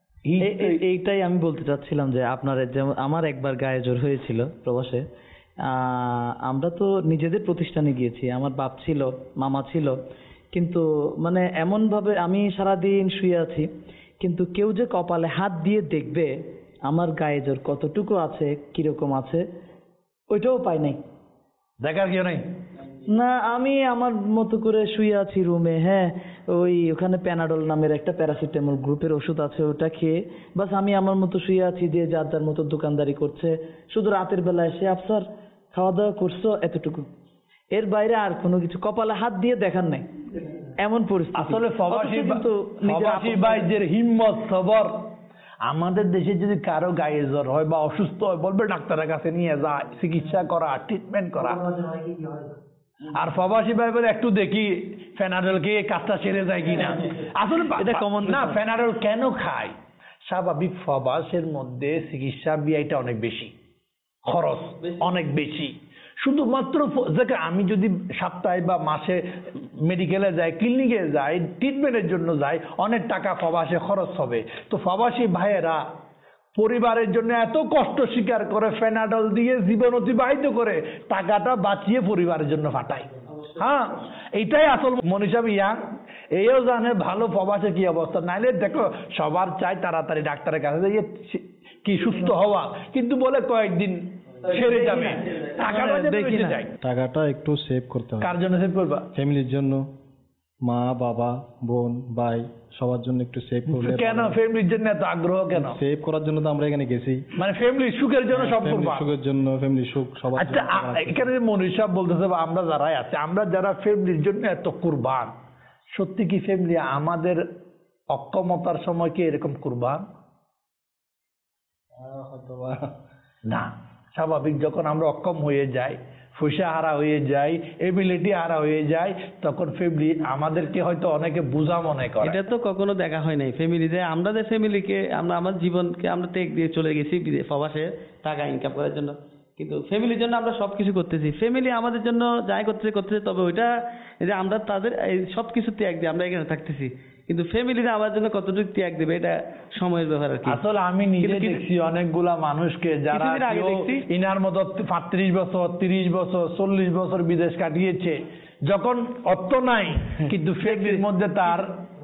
এইটাই আমি বলতে চাচ্ছিলাম যে আপনার যেমন আমার একবার গায়ে জ্বর হয়েছিল প্রবাসে। আমরা তো নিজেদের প্রতিষ্ঠানে গিয়েছি, আমার বাপ ছিল, মামা ছিল, কিন্তু মানে এমন ভাবে আমি সারাদিন শুয়ে আছি, কিন্তু কেউ যে কপালে হাত দিয়ে দেখবে আমার গায়ে জ্বর কতটুকু আছে, কিরকম আছে, ওইটাও পাই নাই, দেখার কেউ নাই। না আমি আমার মতো করে শুয়ে আছি রুমে। হ্যাঁ, ওখানে প্যানাডল নামের একটা প্যারাসিটামল গ্রুপের ওষুধ আছে, ওটা খেয়ে বাস আমি আমার মতো শুয়ে আছি, যে যার যার মতো দোকানদারি করছে, শুধু রাতের বেলা এসে আফসার খাওয়া দাওয়া করছো, এতটুকু, এর বাইরে আর কোনো কিছু কপালে হাত দিয়ে দেখার নাই, এমন পরিস্থিতি। আসলে প্রবাসী ভাইদের হিম্মত সবর। আমাদের দেশে যদি কারো গায়ে জ্বর হয় বা অসুস্থ হয়, বলবে ডাক্তারের কাছে নিয়ে যায়, চিকিৎসা করা, ট্রিটমেন্ট করা। আর প্রবাসী ভাই বলে একটু দেখি ফেনাডল খেয়ে কাজটা সেরে যায় কিনা। আসলে এটা কমন না, ফেনাডল কেন খায়? স্বাভাবিক প্রবাসের মধ্যে চিকিৎসা ব্যয়টা অনেক বেশি, খরচ অনেক বেশি। শুধুমাত্র আমি যদি সপ্তাহে বা মাসে মেডিকেলে যাই, ক্লিনিকে যাই, ট্রিটমেন্টের জন্য যাই, অনেক টাকা প্রবাসে খরচ হবে। তো প্রবাসী ভাইয়েরা পরিবারের জন্য এত কষ্ট স্বীকার করে, ফেনাডল দিয়ে জীবন অতিবাহিত করে টাকাটা বাঁচিয়ে পরিবারের জন্য পাঠায়। হ্যাঁ, এইটাই আসল মনীষা ইয়াং এও জানে ভালো প্রবাসে কি অবস্থা। নাইলে দেখো সবার চাই তাড়াতাড়ি ডাক্তারের কাছে যাইয়ে কি সুস্থ হওয়া, কিন্তু বলে কয়েকদিন সেরে যাবে, টাকাটা দেখি না। টাকাটা একটু সেভ করতে হবে। কার জন্য সেভ করবা? ফ্যামিলির জন্য, মা বাবা বোন ভাই সবার জন্য একটু সেভ করলে। কেন ফ্যামিলির জন্য এত আগ্রহ কেন? সেভ করার জন্য তো আমরা এখানে গেছি, মানে ফ্যামিলির সুখের জন্য সব করবা। সুখের জন্য, ফ্যামিলি সুখ সবার। আচ্ছা, এখানে মনীষ সাহেব বলতেছে আমরা যারাই আছে, আমরা যারা ফ্যামিলির জন্য এত কুরবান, সত্যি কি ফ্যামিলি আমাদের অক্ষমতার সময় কি এরকম কুরবান? না, স্বাভাবিক যখন আমরা অক্ষম হয়ে যাই, পয়সা হারা হয়ে যায়, এবিলিটি হারা হয়ে যায়, তখন ফ্যামিলি আমাদেরকে হয়তো অনেকে বোঝা মনে করে। এটা তো কখনো দেখা হয় নাই ফ্যামিলিতে। আমাদের ফ্যামিলিকে আমরা আমার জীবনকে আমরা ত্যাগ দিয়ে চলে গেছি প্রবাসে টাকা ইনকাম করার জন্য, কিন্তু ফ্যামিলির জন্য আমরা সবকিছু করতেছি। ফ্যামিলি আমাদের জন্য যাই করতেছে, তবে ওইটা যে আমরা তাদের এই সবকিছু ত্যাগ দিয়ে আমরা এখানে থাকতেছি, কিন্তু ফ্যামিলিরা আমার জন্য কতটুকু ত্যাগ দেবে এটা সময়ের ব্যাপার আর কি। আসলে আমি নিজে দেখছি অনেকগুলা মানুষকে যারা ইনার মতো 35 বছর 30 বছর 40 বছর বিদেশ কাটিয়েছে, যখন অর্থ নাই কিন্তু ফ্যামিলির মধ্যে তার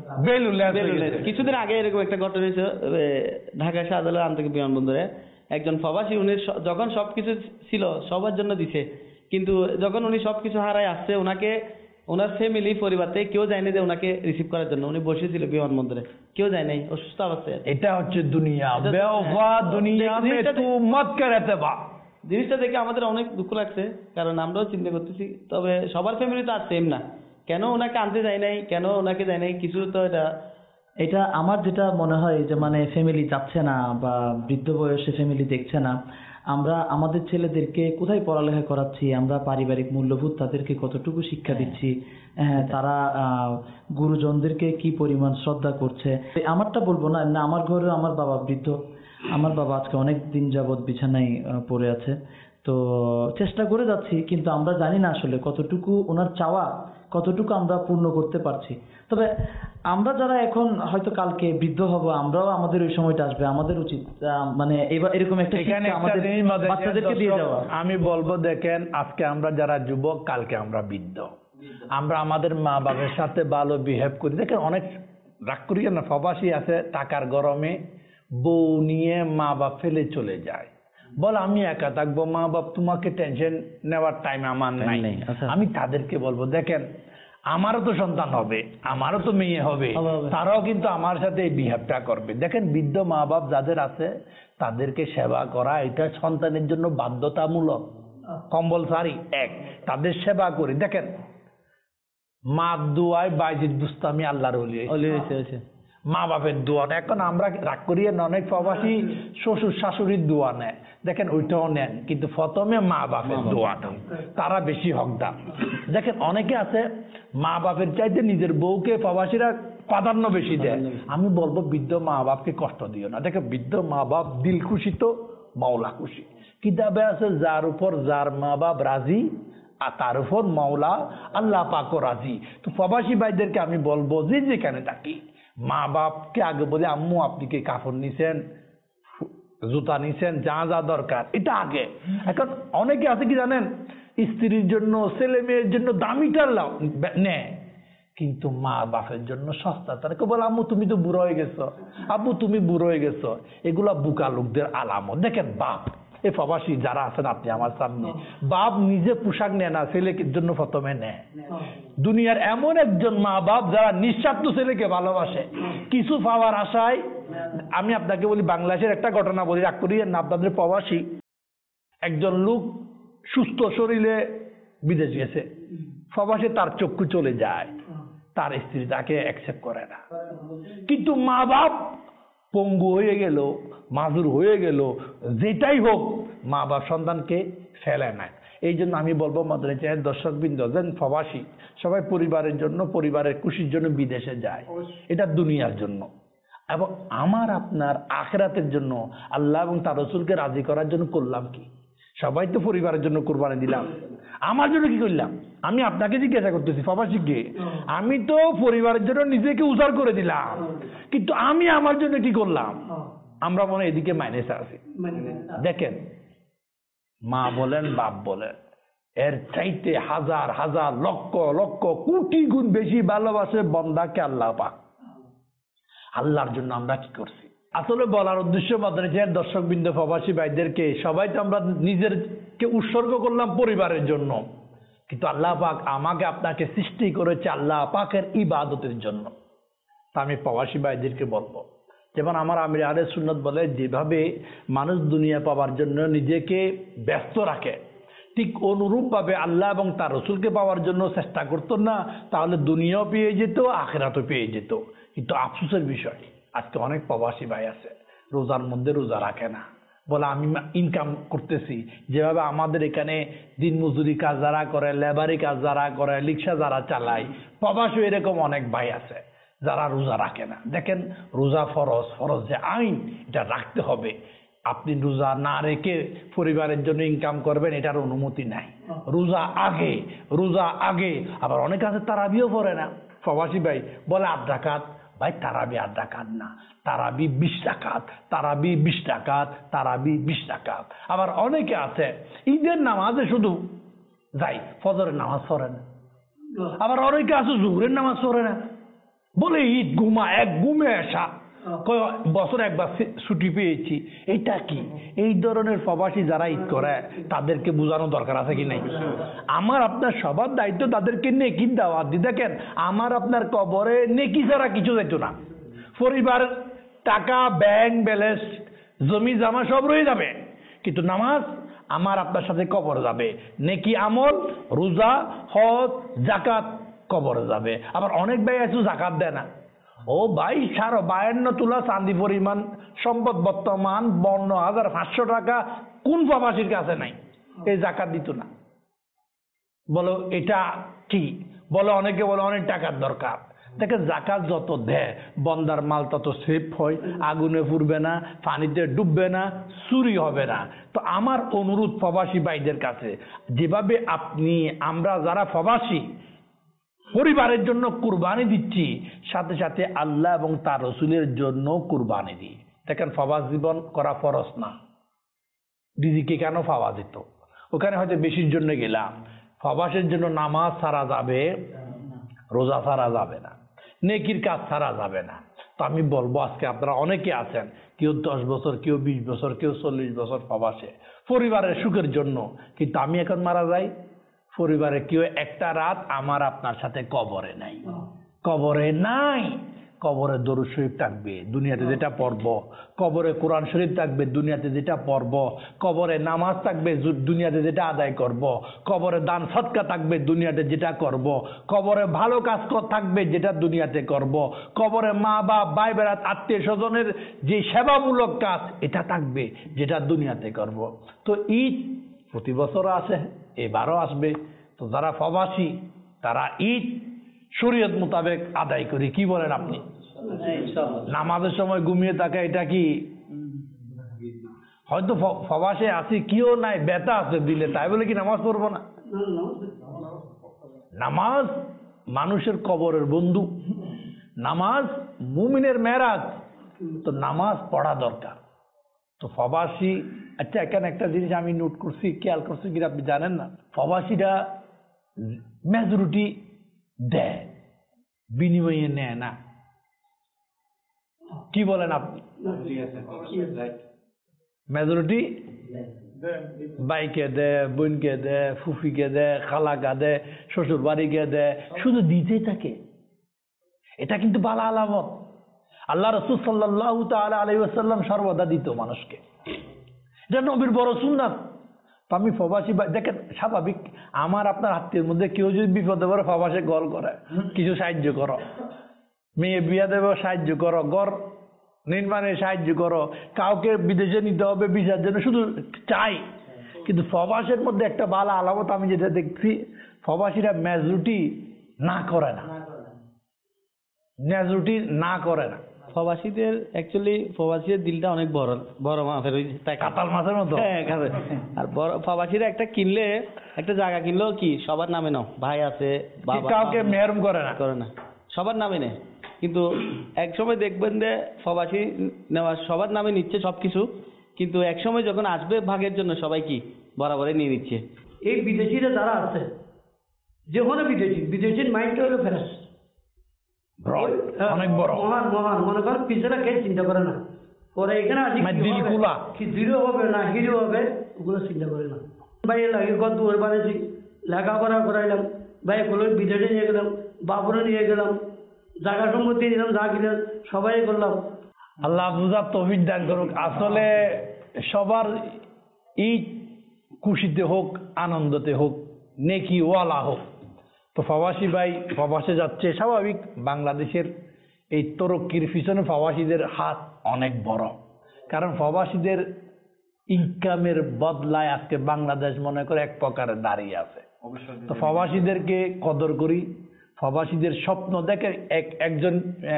কিছুদিন আগে এরকম একটা ঘটনা হয়েছে ঢাকা শাহজালাল আন্তর্জাতিক বিমানবন্দরে। একজন প্রবাসী, উনি যখন সবকিছু ছিল সবার জন্য দিছে, কিন্তু যখন উনি সবকিছু হারায় আসছে, ওনাকে ওনার ফ্যামিলি পরিবার থেকে কেউ যায়নি যে ওনাকে রিসিভ করার জন্য। উনি বসেছিল বিমানবন্দরে, কেউ যায় নাই, অসুস্থ অবস্থায়। এটা হচ্ছে দুনিয়া, দুনিয়া মে তু মত করতে বা। জিনিসটা দেখে আমাদের অনেক দুঃখ লাগছে, কারণ আমরাও চিন্তা করতেছি, তবে সবার ফ্যামিলি তো আর সেম না। কেন ওনাকে আনতে যায় নাই, কেন ওনাকে যায় নাই, কিছু তো এটা আমার যেটা মনে হয় যে মানে ফ্যামিলি যাচ্ছে না বা বৃদ্ধ বয়সে ফ্যামিলি দেখছে না, আমরা আমাদের ছেলেদেরকে কোথায় পড়ালেখা করাচ্ছি, আমরা পারিবারিক মূল্যবোধ তাদেরকে কতটুকু শিক্ষা দিচ্ছি, তারা গুরুজনদেরকে কি পরিমাণ শ্রদ্ধা করছে। আমারটা বলবো না, আমার ঘরে আমার বাবা বৃদ্ধ, আমার বাবা আজকে অনেক দিন যাবৎ বিছানায় পড়ে আছে, তো চেষ্টা করে যাচ্ছি, কিন্তু আমরা জানি না আসলে কতটুকু ওনার চাওয়া কতটুকু আমরা পূর্ণ করতে পারছি। তবে আমরা যারা এখন হয়তো কালকে বৃদ্ধ হব, আমরাও আমাদের ওই সময়টা আসবে, আমাদের উচিত মানে এবার এরকম একটা আমাদের বাচ্চাদেরকে দিয়ে যাওয়া। আমি বলবো দেখেন, আজকে আমরা যারা যুবক, কালকে আমরা বৃদ্ধ, আমরা আমাদের মা বাবার সাথে ভালো বিহেভ করি। দেখেন অনেক রাগ করি না, প্রবাসী আছে টাকার গরমে বউ নিয়ে মা বাপ ফেলে চলে যায়, বল আমি একা থাকবো, মা বাপ তোমাকে টেনশন নেওয়ার টাইম আমার নাই। আমি তাদেরকে বলবো দেখেন আমারও তো সন্তান হবে, আমারও তো মেয়ে হবে, তারাও কিন্তু আমার সাথে এই বিহেভটা করবে। দেখেন বৃদ্ধ মা বাপ যাদের আছে তাদেরকে সেবা করা এটা সন্তানের জন্য বাধ্যতামূলক, কম্পালসারি। এক, তাদের সেবা করি। দেখেন মা দোয়ায় বাইজিদ বুস্তামি আল্লাহর ওলি হয়েছে, মা বাপের দোয়া। এখন আমরা রাগ করিয়ে অনেক প্রবাসী শ্বশুর শাশুড়ির দোয়া নেয়, দেখেন ওইটাও নেন, কিন্তু প্রথমে মা বাপের দোয়াটা তারা বেশি হকদার। দেখেন অনেকে আছে মা বাপের চাইতে নিজের বউকে প্রবাসীরা প্রাধান্য বেশি দেয়। আমি বলবো বৃদ্ধ মা বাপকে কষ্ট দিও না। দেখে বৃদ্ধ মা বাপ দিল খুশি তো মাওলা খুশি। কিতাবে আছে যার উপর যার মা বাপ রাজি আর তার উপর মাওলা আল্লাহ পাকও রাজি। তো প্রবাসী ভাইদেরকে আমি বলবো যে যেখানে থাকি মা বাপকে আগে বলে আম্মু আপনি কি কাপড় নিছেন, জুতা নিছেন, যা যা দরকার এটা আগে। এখন অনেকে আছে কি জানেন স্ত্রীর জন্য ছেলে মেয়ের জন্য দামিটা নেয়, কিন্তু মা বাপের জন্য সস্তা। তাদেরকে বলে আম্মু তুমি তো বুড়ো হয়ে গেছো, আব্বু তুমি বুড়ো হয়ে গেছো। এগুলা বুকা লোকদের আলামত। দেখেন বাপ এই প্রবাসী যারা আছেন আপনি আমার সামনে, বাপ নিজে পোশাক নেয় না, ছেলের জন্য প্রথমে নেয়। দুনিয়ার এমন একজন মা বাপ যারা নিঃস্বার্থ ছেলেকে ভালোবাসে, কিছু পাওয়ার আশায়। আমি আপনাকে বলি বাংলাদেশের একটা ঘটনা বলি, রাগ করিয়েন না। আপনাদের প্রবাসী একজন লোক সুস্থ শরীরে বিদেশ গেছে, প্রবাসে তার চক্ষু চলে যায়, তার স্ত্রী তাকে অ্যাকসেপ্ট করে না। কিন্তু মা বাপ পঙ্গু হয়ে গেল, মাজুর হয়ে গেল, যেটাই হোক মা বাপ সন্তানকে ফেলে না। এই জন্য আমি বলবো মাদ্রাসার দর্শকবৃন্দ যেন প্রবাসী সবাই পরিবারের জন্য, পরিবারের খুশির জন্য বিদেশে যায়, এটা দুনিয়ার জন্য। এবং আমার আপনার আখিরাতের জন্য আল্লাহ এবং তার রাসূলকে রাজি করার জন্য করলাম কি? সবাই তো পরিবারের জন্য কুরবানি দিলাম, আমার জন্য কি করলাম? আমি আপনাকে জিজ্ঞাসা করতেছি প্রবাসীকে, আমি তো পরিবারের জন্য নিজেকে উজাড় করে দিলাম, কিন্তু আমি আমার জন্য কি করলাম? আমরা মনে হয় এদিকে মাইনাসে আছি। দেখেন মা বলেন বাপ বলেন এর চাইতে হাজার হাজার লক্ষ লক্ষ কোটি গুণ বেশি ভালোবাসে বন্দাকে আল্লাহ পাক। আল্লাহর জন্য আমরা কি করছি? আসলে বলার উদ্দেশ্য মাদ্রাসার দর্শকবৃন্দ প্রবাসী ভাইদেরকে, সবাই তো আমরা নিজেরকে উৎসর্গ করলাম পরিবারের জন্য, কিন্তু আল্লাহ পাক আমাকে আপনাকে সৃষ্টি করেছে আল্লাহ পাকের ইবাদতের জন্য। তা আমি প্রবাসী ভাইদেরকে বলবো, যেমন আমার আমির আহলে সুন্নাত বলে যেভাবে মানুষ দুনিয়া পাওয়ার জন্য নিজেকে ব্যস্ত রাখে, ঠিক অনুরূপভাবে আল্লাহ এবং তার রসুলকে পাওয়ার জন্য চেষ্টা করতো না, তাহলে দুনিয়াও পেয়ে যেত, আখিরাতও পেয়ে যেত। কিন্তু আফসোসের বিষয় আজকে অনেক প্রবাসী ভাই আছে রোজার মধ্যে রোজা রাখে না, বলে আমি ইনকাম করতেছি। যেভাবে আমাদের এখানে দিন মজুরি কাজ যারা করে, লেবারি কাজ যারা করে, রিক্সা যারা চালায়, প্রবাসী এরকম অনেক ভাই আছে যারা রোজা রাখে না। দেখেন রোজা ফরজ, ফরজ যে আইন এটা রাখতে হবে। আপনি রোজা না রেখে পরিবারের জন্য ইনকাম করবেন এটার অনুমতি নাই। রোজা আগে, রোজা আগে। আবার অনেক আছে তারাবিও পড়ে না প্রবাসী ভাই, বলে 8 রাকাত। ভাই তারাবি 8 রাকাত না, তারাবি 20 রাকাত, তারাবি 20 রাকাত, তারাবি 20 রাকাত। আবার অনেকে আছে ঈদের নামাজে শুধু যাই, ফজরের নামাজ পড়ে না। আবার অনেকে আছে জোহরের নামাজ পড়ে না, বলে ঈদ ঘুমা, এক ঘুমে আসা, বছর একবার ছুটি পেয়েছি। এইটা কি? এই ধরনের প্রবাসী যারা ঈদ করে তাদেরকে বোঝানো দরকার আছে কি নাই? আমার আপনার সবার দায়িত্ব তাদেরকে নেকির দাওয়াত দি। দেখেন আমার আপনার কবরে নেকি ছাড়া কিছু যেত না। পরিবার, টাকা, ব্যাংক ব্যালেন্স, জমি জামা সব রয়ে যাবে, কিন্তু নামাজ আমার আপনার সাথে কবর যাবে। নেকি আমল, রোজা, হজ, যাকাত কবরে যাবে। আবার অনেক ভাই আছে যাকাত দেয় না। ও ভাই 52 তোলা চাঁদি পরিমাণ সম্পদ বর্তমান 52,500 টাকা কোন প্রবাসীর কাছে নাই? এই যাকাত দিত না। বলো এটা কি? বলো অনেকে বলে অনেক টাকার দরকার। দেখেন যাকাত যত দেয় বন্দার মাল তত সেফ হয়, আগুনে পুড়বে না, পানিতে ডুববে না, চুরি হবে না। তো আমার অনুরোধ প্রবাসী ভাইদের কাছে, যেভাবে আমরা যারা প্রবাসী পরিবারের জন্য কুরবানি দিচ্ছি, সাথে সাথে আল্লাহ এবং তার রসুলের জন্য কুরবানি দিই। দেখেন প্রবাস জীবন করা ফরজ না, রিজিকে কেন পাওয়া যেত, ওখানে হয়তো বেশির জন্য গেলাম। প্রবাসের জন্য নামাজ ছাড়া যাবে, রোজা ছাড়া যাবে না, নেকির কাজ ছাড়া যাবে না। তো আমি বলবো আজকে আপনারা অনেকে আছেন কেউ 10 বছর, কেউ 20 বছর, কেউ 40 বছর প্রবাসে পরিবারের সুখের জন্য। কিন্তু আমি এখন মারা যাই, পরিবারে কেউ একটা রাত আমার আপনার সাথে কবরে নাই, কবরে নাই। কবরে দরুদ শরীফ থাকবে, দুনিয়াতে যেটা পড়ব। কবরে কোরআন শরীফ থাকবে, দুনিয়াতে যেটা পড়ব। কবরে নামাজ থাকবে, দুনিয়াতে যেটা আদায় করব। কবরে দান সদকা থাকবে, দুনিয়াতে যেটা করব। কবরে ভালো কাজ থাকবে, যেটা দুনিয়াতে করব। কবরে মা বাপ, ভাই বেড়াত, আত্মীয় স্বজনের যে সেবামূলক কাজ, এটা থাকবে, যেটা দুনিয়াতে করব। তো ঈদ প্রতি বছর আসে, এবারও আসবে। তো যারা প্রবাসী তারা ঈদ শরীয়ত মোতাবেক আদায় করি। কি বলেন আপনি? নামাজের সময় ঘুমিয়ে থাকা এটা কি? হয়তো প্রবাসে আছি, কেউ নাই, ব্যথা আছে দিলে, তাই বলে কি নামাজ পড়বো না? নামাজ মানুষের কবরের বন্ধু, নামাজ মুমিনের মেরাজ। তো নামাজ পড়া দরকার। তো প্রবাসী, আচ্ছা এখানে একটা জিনিস আমি নোট করছি, খেয়াল করছি কি আপনি জানেন না, প্রবাসীরা মেজরিটি দেয়, বিনিময়ে নেয় না। কি বলেন আপনি? মেজরিটি ভাইকে দেয়, বোনকে দেয়, ফুফিকে দেয়, খালাকে দেয়, শ্বশুর বাড়িকে দেয়, শুধু দিতেই থাকে। এটা কিন্তু ভালো আলামত। আল্লাহ রাসূল সাল্লাল্লাহু তাআলা আলাইহি ওয়াসাল্লাম সর্বদা দিত মানুষকে, এটা নবীর বড় সুন্নাত। তো আমি প্রবাসী, দেখেন স্বাভাবিক, আমার আপনার আত্মীয়ের মধ্যে কেউ যদি বিপদে পড়ে প্রবাসে গল করে, কিছু সাহায্য করো, মেয়ে বিয়া দেবে সাহায্য করো, ঘর নির্মাণে সাহায্য করো, কাউকে বিদেশে নিতে হবে ভিসার জন্য, শুধু চাই। কিন্তু প্রবাসের মধ্যে একটা ভালো আলামত আমি যেটা দেখছি, প্রবাসীরা মেজরিটি না করে না, মেজরিটি না করে না। প্রবাসীদের অ্যাকচুয়ালি প্রবাসীদের দিলটা অনেক বড়, বড় মাপের, ওই কাতাল মাছের মতো। হ্যাঁ, আর বড় প্রবাসীরা একটা কিনলে, একটা জায়গা কিনলেও কি সবার নামে নাও, ভাই আছে, বাবা, কাউকে মেহরুম করে না, সবার নামে নেয়। কিন্তু এক সময় দেখবেন যে প্রবাসী নেওয়া সবার নামে নিচ্ছে সবকিছু, কিন্তু এক সময় যখন আসবে ভাগের জন্য সবাই কি বরাবরই নিয়ে নিচ্ছে। এই বিদেশিরা যারা আছে, যে কোনো বিদেশির মাইন্ডটা হলো ফেরাস, অনেক বড়, মহান মহান, মনে করেন পিছনে খেয়ে চিন্তা করে না। ওরা এখানে আসি কি জিরো হবে না হিরো হবে, ওগুলো চিন্তা করে না। ভাই লাগে কত দূর বানিয়েছি, লেখাপড়া করাইলাম, ভাই এগুলো বিদেশে নিয়ে গেলাম, বাবুরে নিয়ে গেলাম, জায়গা সম্পত্তি দিলাম, যা কিনলাম সবাই করলাম। আল্লাহ বুঝার তৌফিক দান করুক। আসলে সবার ঈদ খুশিতে হোক, আনন্দতে হোক, নেকি ওয়ালা হোক। তো প্রবাসী ভাই প্রবাসে যাচ্ছে, স্বাভাবিক। বাংলাদেশের এই তরক্কির পিছনে প্রবাসীদের হাত অনেক বড়, কারণ প্রবাসীদের ইনকামের বদলায় আজকে বাংলাদেশ মনে করে এক প্রকারে দাঁড়িয়ে আছে। তো প্রবাসীদেরকে কদর করি, প্রবাসীদের স্বপ্ন দেখে। একজন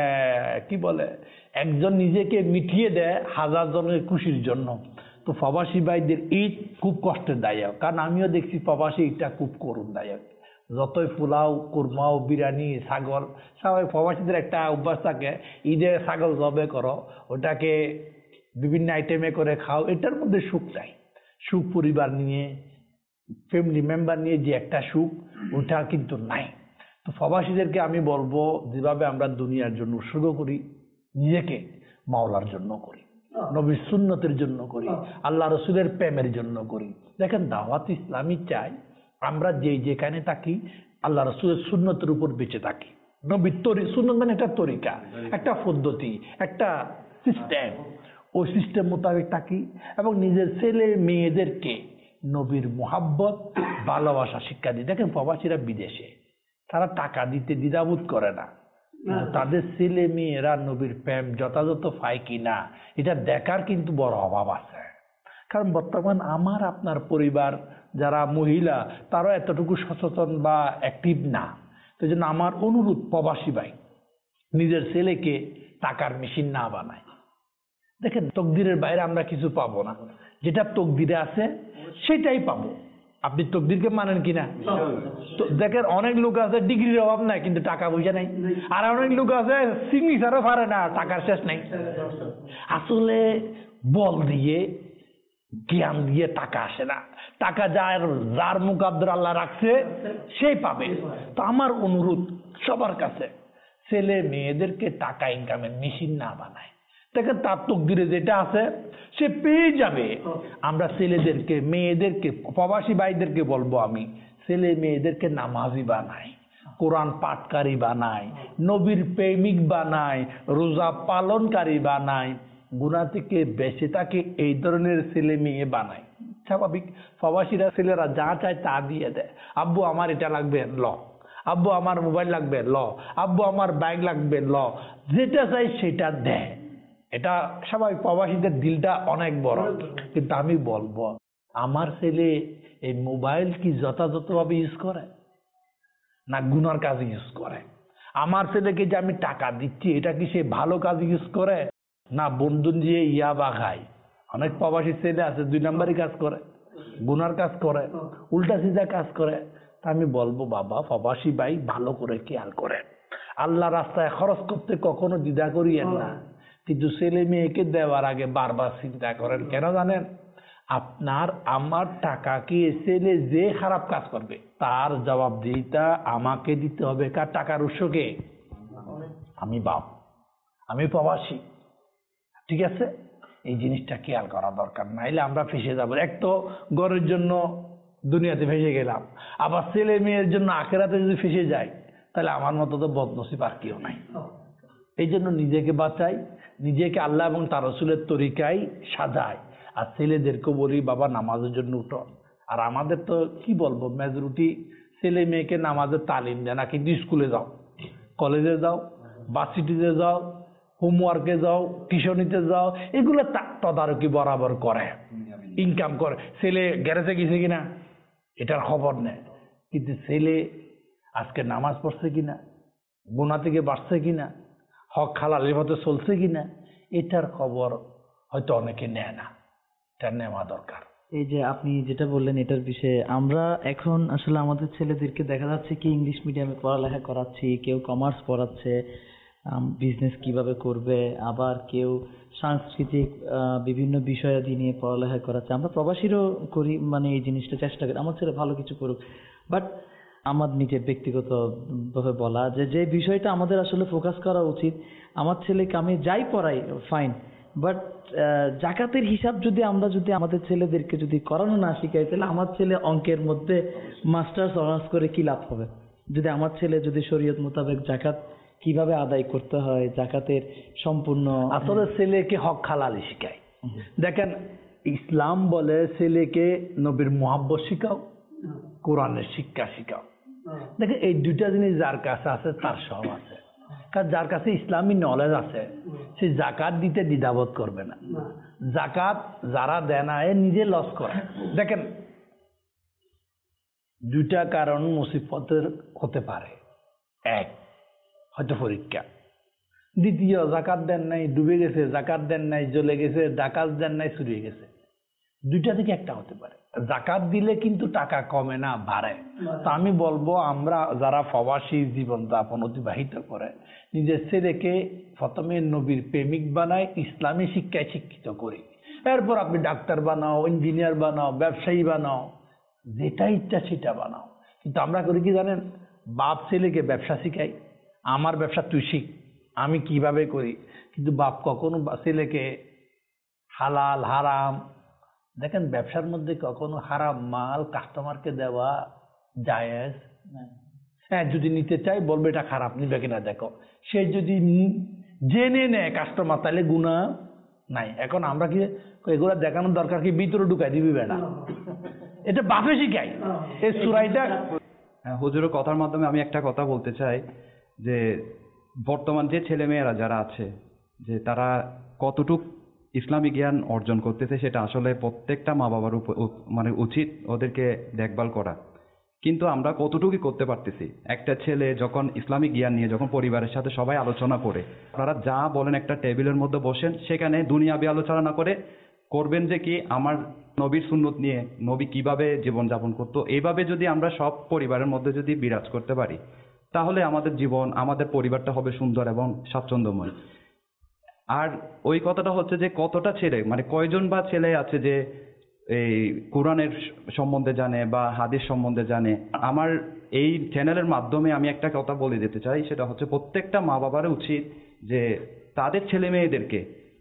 কি বলে, একজন নিজেকে মিটিয়ে দেয় হাজার জনের খুশির জন্য। তো প্রবাসী ভাইদের ঈদ খুব কষ্টের দায়ক, কারণ আমিও দেখছি প্রবাসী ঈদটা খুব করুণ দায়ক। যতই পোলাও, কুরমাও, বিরিয়ানি, ছাগল, সবাই প্রবাসীদের একটা অভ্যাস থাকে, ঈদে ছাগল জবে করো, ওটাকে বিভিন্ন আইটেমে করে খাও, এটার মধ্যে সুখ চাই। সুখ পরিবার নিয়ে, ফ্যামিলি মেম্বার নিয়ে যে একটা সুখ, ওটা কিন্তু নাই। তো প্রবাসীদেরকে আমি বলবো, যেভাবে আমরা দুনিয়ার জন্য উৎসর্গ করি, নিজেকে মাওলার জন্য করি, নবীর সুন্নতের জন্য করি, আল্লাহ রসুলের প্রেমের জন্য করি। দেখেন দাওয়াত ইসলামী চাই আমরা যেখানে থাকি আল্লাহ রসুলের সুন্নতের উপর বেঁচে থাকি। নবীর সুন্নত মানে একটা তরিকা, একটা পদ্ধতি, একটা সিস্টেম, ওই সিস্টেম মোতাবেক থাকি এবং নিজের ছেলে মেয়েদেরকে নবীর মোহাব্বত, ভালোবাসা শিক্ষা দিই। দেখেন প্রবাসীরা বিদেশে, তারা টাকা দিতে দ্বিধাবোধ করে না, তাদের ছেলে মেয়েরা নবীর প্রেম যথাযথ পায় কিনা এটা দেখার কিন্তু বড় অভাব আছে। কারণ বর্তমান আমার আপনার পরিবার যারা মহিলা, তারা এতটুকু সচেতন বা অ্যাক্টিভ না। তো জন্য আমার অনুরোধ, প্রবাসী ভাই নিজের ছেলেকে টাকার মেশিন না বানায়। দেখেন তকদিরের বাইরে আমরা কিছু পাবো না, যেটা তকদিরে আছে সেটাই পাবো। আপনি তকদিরকে মানেন কিনা? তো দেখেন অনেক লোক আছে ডিগ্রির অভাব নাই কিন্তু টাকা পয়সা নাই, আর অনেক লোক আছে সিগনেচারও পারে না, টাকার শেষ নাই। আসলে বল দিয়ে, জ্ঞান দিয়ে টাকা আসে না, টাকা যার মুকাদ্দর আল্লাহ রাখছে সেই পাবে। তো আমার অনুরোধ সবার কাছে, ছেলে মেয়েদেরকে টাকা ইনকামের মেশিন না বানায়, দেখেন তার তকদিরে যেটা আছে সে পেয়ে যাবে। আমরা ছেলেদেরকে মেয়েদেরকে প্রবাসী ভাইদেরকে বলবো, আমি ছেলে মেয়েদেরকে নামাজি বানাই, কোরআন পাঠকারী বানাই, নবীর প্রেমিক বানাই, রোজা পালনকারী বানাই, গুনাহ থেকে বেঁচে থাকে এই ধরনের ছেলে মেয়ে বানাই। স্বাভাবিক প্রবাসীরা ছেলেরা যা চায় তা দিয়ে দেয়। আব্বু আমার এটা লাগবে, ল। আব্বু আমার মোবাইল লাগবে, ল। আব্বু আমার বাইক লাগবে, ল। যেটা চাই সেটা দেয়। এটা স্বাভাবিক, প্রবাসীদের দিলটা অনেক বড়। কিন্তু আমি বলবো, আমার ছেলে এই মোবাইল কি যথাযথভাবে ইউজ করে না গুনার কাজে ইউজ করে? আমার ছেলেকে যে আমি টাকা দিচ্ছি এটা কি সে ভালো কাজে ইউজ করে না বন্ধু দিয়ে ইয়াবা খায়? অনেক প্রবাসী ছেলে আছে 2 নম্বরই কাজ করে, গুনার কাজ করে, উল্টা সিধা কাজ করে। তা আমি বলবো বাবা, প্রবাসী ভাই ভালো করে খেয়াল করেন, আল্লাহ রাস্তায় খরচ করতে কখনো দ্বিধা করিয়েন না। কিন্তু ছেলে মেয়েকে দেওয়ার আগে বারবার চিন্তা করেন। কেন জানেন? আপনার আমার টাকা কি ছেলে যে খারাপ কাজ করবে তার জবাবদিহিতা আমাকে দিতে হবে। কার টাকার উৎসকে? আমি বাপ, আমি প্রবাসী, ঠিক আছে? এই জিনিসটা খেয়াল করা দরকার, নাইলে আমরা ফেসে যাবো। এক তো ঘরের জন্য দুনিয়াতে ফেসে গেলাম, আবার ছেলে মেয়ের জন্য আখেরাতে যদি ফেসে যায় তাহলে আমার মতো তো বদনসিব আর কেউ নাই। এই জন্য নিজেকে বাঁচাই, নিজেকে আল্লাহ এবং তার রাসূলের তরিকায় সাজাই। আর ছেলেদেরকে বলি বাবা নামাজের জন্য উঠো। আর আমাদের তো কি বলবো, মেজরিটি ছেলে মেয়েকে নামাজের তালিম দেয় না, কিন্তু স্কুলে যাও, কলেজে যাও, ভার্সিটিতে যাও, হোমওয়ার্কে যাও, টিউশনিতে যাও, এগুলো তদারকি বরাবর করে, ইনকাম করে। ছেলে গ্যারেজে গেছে কিনা এটার খবর নেয়, কিন্তু ছেলে আজকে নামাজ পড়ছে কিনা, গুনাহ থেকে বাঁচছে কিনা, হক হালালের পথে চলছে কিনা, এটার খবর হয়তো অনেকে নেয় না। এটা নেওয়া দরকার। এই যে আপনি যেটা বললেন এটার বিষয়ে, আমরা এখন আসলে আমাদের ছেলেদেরকে দেখা যাচ্ছে কি ইংলিশ মিডিয়ামে পড়ালেখা করাচ্ছি, কেউ কমার্স পড়াচ্ছে, বিজনেস কিভাবে করবে, আবার কেউ সাংস্কৃতিক বিভিন্ন বিষয়াদি নিয়ে পড়ালেখা করাচ্ছে। আমরা প্রবাসীরও করি, মানে এই জিনিসটা চেষ্টা করি আমার ছেলে ভালো কিছু করুক। বাট আমার নিজের ব্যক্তিগতভাবে বলা যে বিষয়টা আমাদের আসলে ফোকাস করা উচিত, আমার ছেলেকে আমি যাই পড়াই ফাইন, বাট জাকাতের হিসাব যদি আমাদের ছেলেদেরকে যদি করানো না শিখাই, তাহলে আমার ছেলে অঙ্কের মধ্যে মাস্টার্স অনার্স করে কি লাভ হবে? যদি আমার ছেলে যদি শরীয়ত মোতাবেক জাকাত কিভাবে আদায় করতে হয়, জাকাতের সম্পূর্ণ আসলে ছেলেকে হক হালালি শিখায়। দেখেন ইসলাম বলে ছেলেকে নবীর মুহাব্বত শিখাও, কোরআনের শিক্ষা শিখাও। দেখেন এই দুইটা জিনিস যার কাছে আছে তার সব আছে। কারণ যার কাছে ইসলামী নলেজ আছে সে জাকাত দিতে দ্বিধাবোধ করবে না। জাকাত যারা দেয় না এ নিজে লস করে। দেখেন দুইটা কারণ মুসিবতের হতে পারে। এক, হয়তো পরীক্ষা। দ্বিতীয়, জাকাত দেন নাই ডুবে গেছে, জাকাত দেন নাই জ্বলে গেছে, ডাকাত দেন নাই চুরি হয়ে গেছে। দুইটা থেকে একটা হতে পারে। জাকাত দিলে কিন্তু টাকা কমে না, বাড়ে। তো আমি বলবো আমরা যারা প্রবাসী জীবন যাপন অতিবাহিত করে নিজের ছেলেকে প্রথমে নবীর প্রেমিক বানায়, ইসলামী শিক্ষায় শিক্ষিত করি। এরপর আপনি ডাক্তার বানাও, ইঞ্জিনিয়ার বানাও, ব্যবসায়ী বানাও, যেটা ইচ্ছা সেটা বানাও। কিন্তু আমরা করি কি জানেন, বাপ ছেলেকে ব্যবসা শিখাই, আমার ব্যবসা তুই শিখ, আমি কিভাবে করি। কিন্তু বাপ কখনো ছেলেকে হালাল হারাম, দেখেন ব্যবসার মধ্যে কখনো হারাম মাল কাস্টমারকে দেওয়া জায়েজ। হ্যাঁ, যদি নিতে চাই বলবে এটা খারাপ, নিবে কিনা দেখো। সে যদি জেনে নেয় কাস্টমার তাহলে গুনাহ নাই। এখন আমরা কি এগুলো দেখানোর দরকার কি ভিতরে ঢুকাই দিবি বেটা, এটা বাপে শিখাই। এই সুরাইটা হুজুরের কথার মাধ্যমে আমি একটা কথা বলতে চাই যে বর্তমান যে ছেলেমেয়েরা যারা আছে যে তারা কতটুক ইসলামী জ্ঞান অর্জন করতেছে সেটা আসলে প্রত্যেকটা মা বাবার মানে উচিত ওদেরকে দেখভাল করা। কিন্তু আমরা কতটুকু করতে পারতেছি? একটা ছেলে যখন ইসলামিক জ্ঞান নিয়ে যখন পরিবারের সাথে সবাই আলোচনা করে, আপনারা যা বলেন একটা টেবিলের মধ্যে বসেন, সেখানে দুনিয়াবি আলোচনা না করে করবেন যে কি আমার নবীর সুন্নত নিয়ে নবী কিভাবে জীবনযাপন করতো, এইভাবে যদি আমরা সব পরিবারের মধ্যে যদি বিরাজ করতে পারি তাহলে আমাদের জীবন আমাদের পরিবারটা হবে সুন্দর এবং স্বাচ্ছন্দ্যময়। আর ওই কথাটা হচ্ছে যে কতটা ছেলে মানে কয়জন বা ছেলে আছে যে এই কোরআনের সম্বন্ধে জানে বা হাদিস সম্বন্ধে জানে। আমার এই চ্যানেলের মাধ্যমে আমি একটা কথা বলে দিতে চাই, সেটা হচ্ছে প্রত্যেকটা মা বাবার উচিত যে তাদের ছেলে মেয়েদেরকে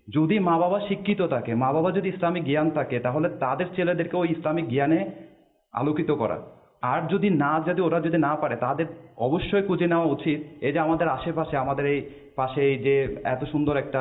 যদি মা বাবা শিক্ষিত থাকে, মা বাবা যদি ইসলামিক জ্ঞান থাকে, তাহলে তাদের ছেলেদেরকে ওই ইসলামিক জ্ঞানে আলোকিত করা। আর যদি ওরা যদি না পারে, তাদের অবশ্যই খুঁজে নেওয়া উচিত। এই যে আমাদের আশেপাশে, আমাদের এই পাশে এই যে এত সুন্দর একটা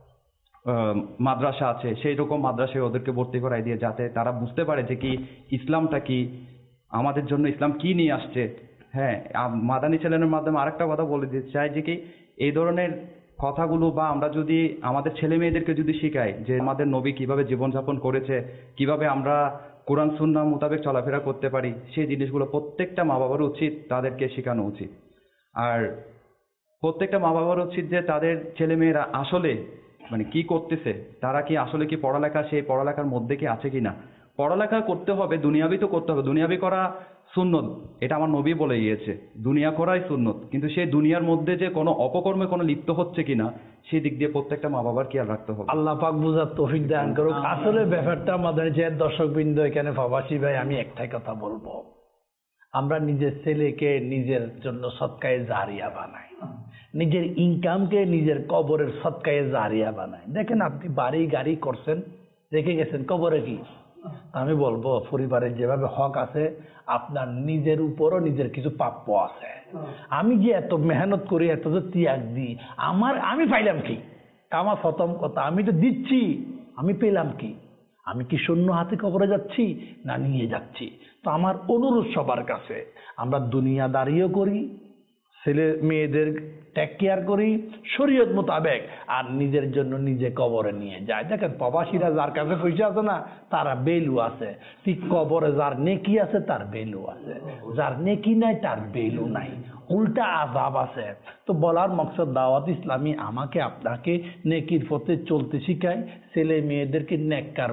মাদ্রাসা আছে, সেই রকম মাদ্রাসায় ওদেরকে ভর্তি করাই দিয়ে, যাতে তারা বুঝতে পারে যে কি ইসলামটা কি, আমাদের জন্য ইসলাম কি নিয়ে আসছে। হ্যাঁ, মাদানী চ্যানেলের মাধ্যমে আরেকটা কথা বলে দিতে চাই যে কি এই ধরনের কথাগুলো বা আমরা যদি আমাদের ছেলে মেয়েদেরকে যদি শিখাই যে আমাদের নবী কিভাবে জীবনযাপন করেছে, কিভাবে আমরা কোরআন সুন্নাহ মোতাবেক চলাফেরা করতে পারি, সেই জিনিসগুলো প্রত্যেকটা মা বাবার উচিত তাদেরকে শেখানো উচিত। আর প্রত্যেকটা মা বাবার উচিত যে তাদের ছেলে মেয়েরা আসলে মানে কি করতেছে, তারা কি আসলে কি পড়ালেখা, সেই পড়ালেখার মধ্যে কি আছে কিনা। পড়ালেখা করতে হবে, দুনিয়াবি তো করতে হবে, দুনিয়াবি করা সুন্নত, এটা আমার নবী বলে গিয়েছে, দুনিয়া করাই সুন্নত। কিন্তু সেই দুনিয়ার মধ্যে যে কোনো অপকর্মে কোনো লিপ্ত হচ্ছে কিনা, সেই দিক দিয়ে প্রত্যেকটা মা বাবার খেয়াল রাখতে হবে। আল্লাহ পাক বুঝার তৌফিক দান করুক। আসলে ব্যাপারটা আমাদের যে দর্শকবৃন্দ, এখানে প্রবাসী ভাই, আমি একটাই কথা বলবো, আমরা নিজের ছেলেকে নিজের জন্য সদকায়ে জারিয়া বানাই, নিজের ইনকামকে নিজের কবরের সদকায়ে জারিয়া বানাই। দেখেন, আপনি বাড়ি গাড়ি করছেন, রেখে গেছেন, কবরে কি? আমি বলবো পরিবারের যেভাবে হক আছে, আপনার নিজের উপরও নিজের কিছু প্রাপ্য আছে। আমি যে এত মেহনত করি, এত যে ত্যাগ দিই, আমি পাইলাম কি? আমার প্রথম কথা, আমি তো দিচ্ছি, আমি পেলাম কি? আমি কি শূন্য হাতে কবরে যাচ্ছি না নিয়ে যাচ্ছি? তো আমার অনুরোধ সবার কাছে, আমরা দুনিয়াদারিও করি, ছেলে মেয়েদের টেক কেয়ার করি শরীয়ত মোতাবেক, আর নিজের জন্য নিজে কবরে নিয়ে যায়। দেখেন, প্রবাসীরা যার কাছে পয়সা আছে না, তারা বেলু আছে, ঠিক কবরে যার নেকি আছে তার বেলু আছে, যার নেকি নাই তার বেলু নাই, উল্টা আযাব আছে। তো বলার মকসদ, দাওয়াত ইসলামী আমাকে আপনাকে নেকির পথে চলতে শিখায়, ছেলে মেয়েদেরকে নেককার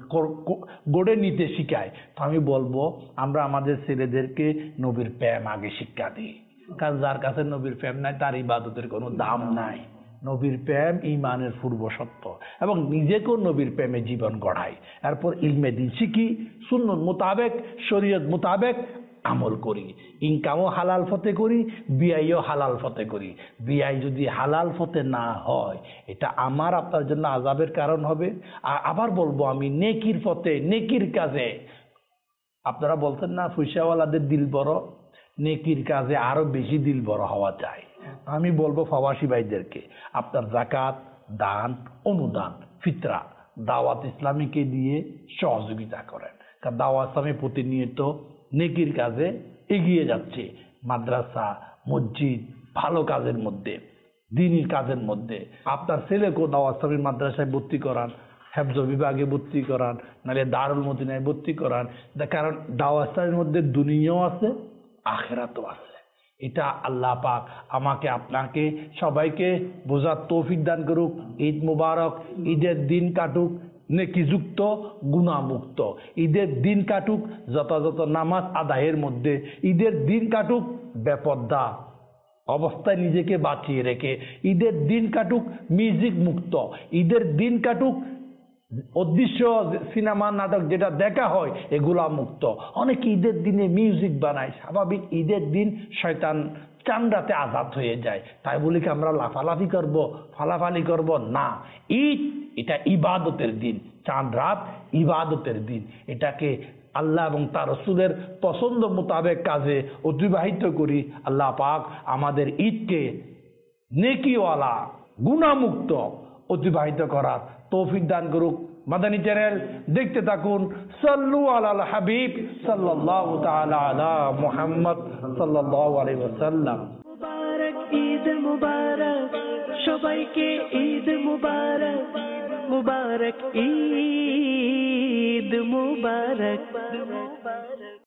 গড়ে নিতে শিখায়। তো আমি বলবো, আমরা আমাদের ছেলেদেরকে নবীর প্রেম আগে শিক্ষা দিই, কারণ যার কাছে নবীর প্রেম নাই তার ইবাদতের কোনো দাম নাই। নবীর প্রেম ঈমানের পূর্ব সত্য, এবং নিজেকেও নবীর প্রেমে জীবন গড়াই। এরপর ইলমে দিন শিখি, সুন্নত মোতাবেক, শরীয়ত মোতাবেক আমল করি, ইনকামও হালাল পথে করি, বিয়াইও হালাল পথে করি। বিয়াই যদি হালাল পথে না হয়, এটা আমার আপনার জন্য আযাবের কারণ হবে। আর আবার বলবো, আমি নেকির পথে, নেকির কাজে, আপনারা বলতেন না পয়সাওয়ালাদের দিল বড়, নেকির কাজে আরো বেশি দিল বড় হওয়া যায়। আমি বলবো প্রবাসী ভাইদেরকে, আপনার যাকাত, দান, অনুদান, ফিতরা দাওয়াত ইসলামীকে দিয়ে সহযোগিতা করেন, কারণ দাওয়াত ইসলামী প্রতিনিয়ত নেকির কাজে এগিয়ে যাচ্ছে। মাদ্রাসা, মসজিদ, ভালো কাজের মধ্যে, দ্বীনি কাজের মধ্যে আপনার ছেলেকেও দাওয়াত ইসলামী মাদ্রাসায় ভর্তি করান, হেফজ বিভাগে ভর্তি করান, নাহলে দারুল মদিনায় ভর্তি করান। কারণ দাওয়াত ইসলামের মধ্যে দুনিয়াও আছে, আখিরাতও আছে। এটা আল্লাহ পাক আমাকে আপনাকে সবাইকে বোঝার তৌফিক দান করুক। ঈদ মুবারক। ঈদের দিন কাটুক নেকিযুক্ত, গুনাহমুক্ত। ঈদের দিন কাটুক যথাযথ নামাজ আদায়ের মধ্যে। ঈদের দিন কাটুক বেপর্দা অবস্থায় নিজেকে বাঁচিয়ে রেখে। ঈদের দিন কাটুক মিউজিক মুক্ত। ঈদের দিন কাটুক অদৃশ্য সিনেমা নাটক যেটা দেখা হয় এগুলা মুক্ত। অনেকে ঈদের দিনে মিউজিক বানায়, স্বাভাবিক ঈদের দিন শয়তান চান্দাতে আজাদ হয়ে যায়, তাই বলি কি আমরা লাফালাফি করব, ফালাফালি করব? না, ঈদ এটা ইবাদতের দিন, চাঁদ রাত ইবাদতের দিন। এটাকে আল্লাহ এবং তার রাসূলের পছন্দ মোতাবেক কাজে অতিবাহিত করি। আল্লাহ পাক আমাদের ঈদকে নেকিওয়ালা, গুনাহমুক্ত অতিবাহিত করার তৌফিক দান করুক। মাদানী চ্যানেল দেখতে থাকুন। সাল্লু আলাল হাবিব সাল্লাল্লাহু তাআলা আলা মুহাম্মদ সাল্লাল্লাহু আলাইহি ওয়াসাল্লাম। মুবারক ঈদ মুবারক, সবাইকে ঈদ মুবারক, মুবারক ঈদ মুবারক।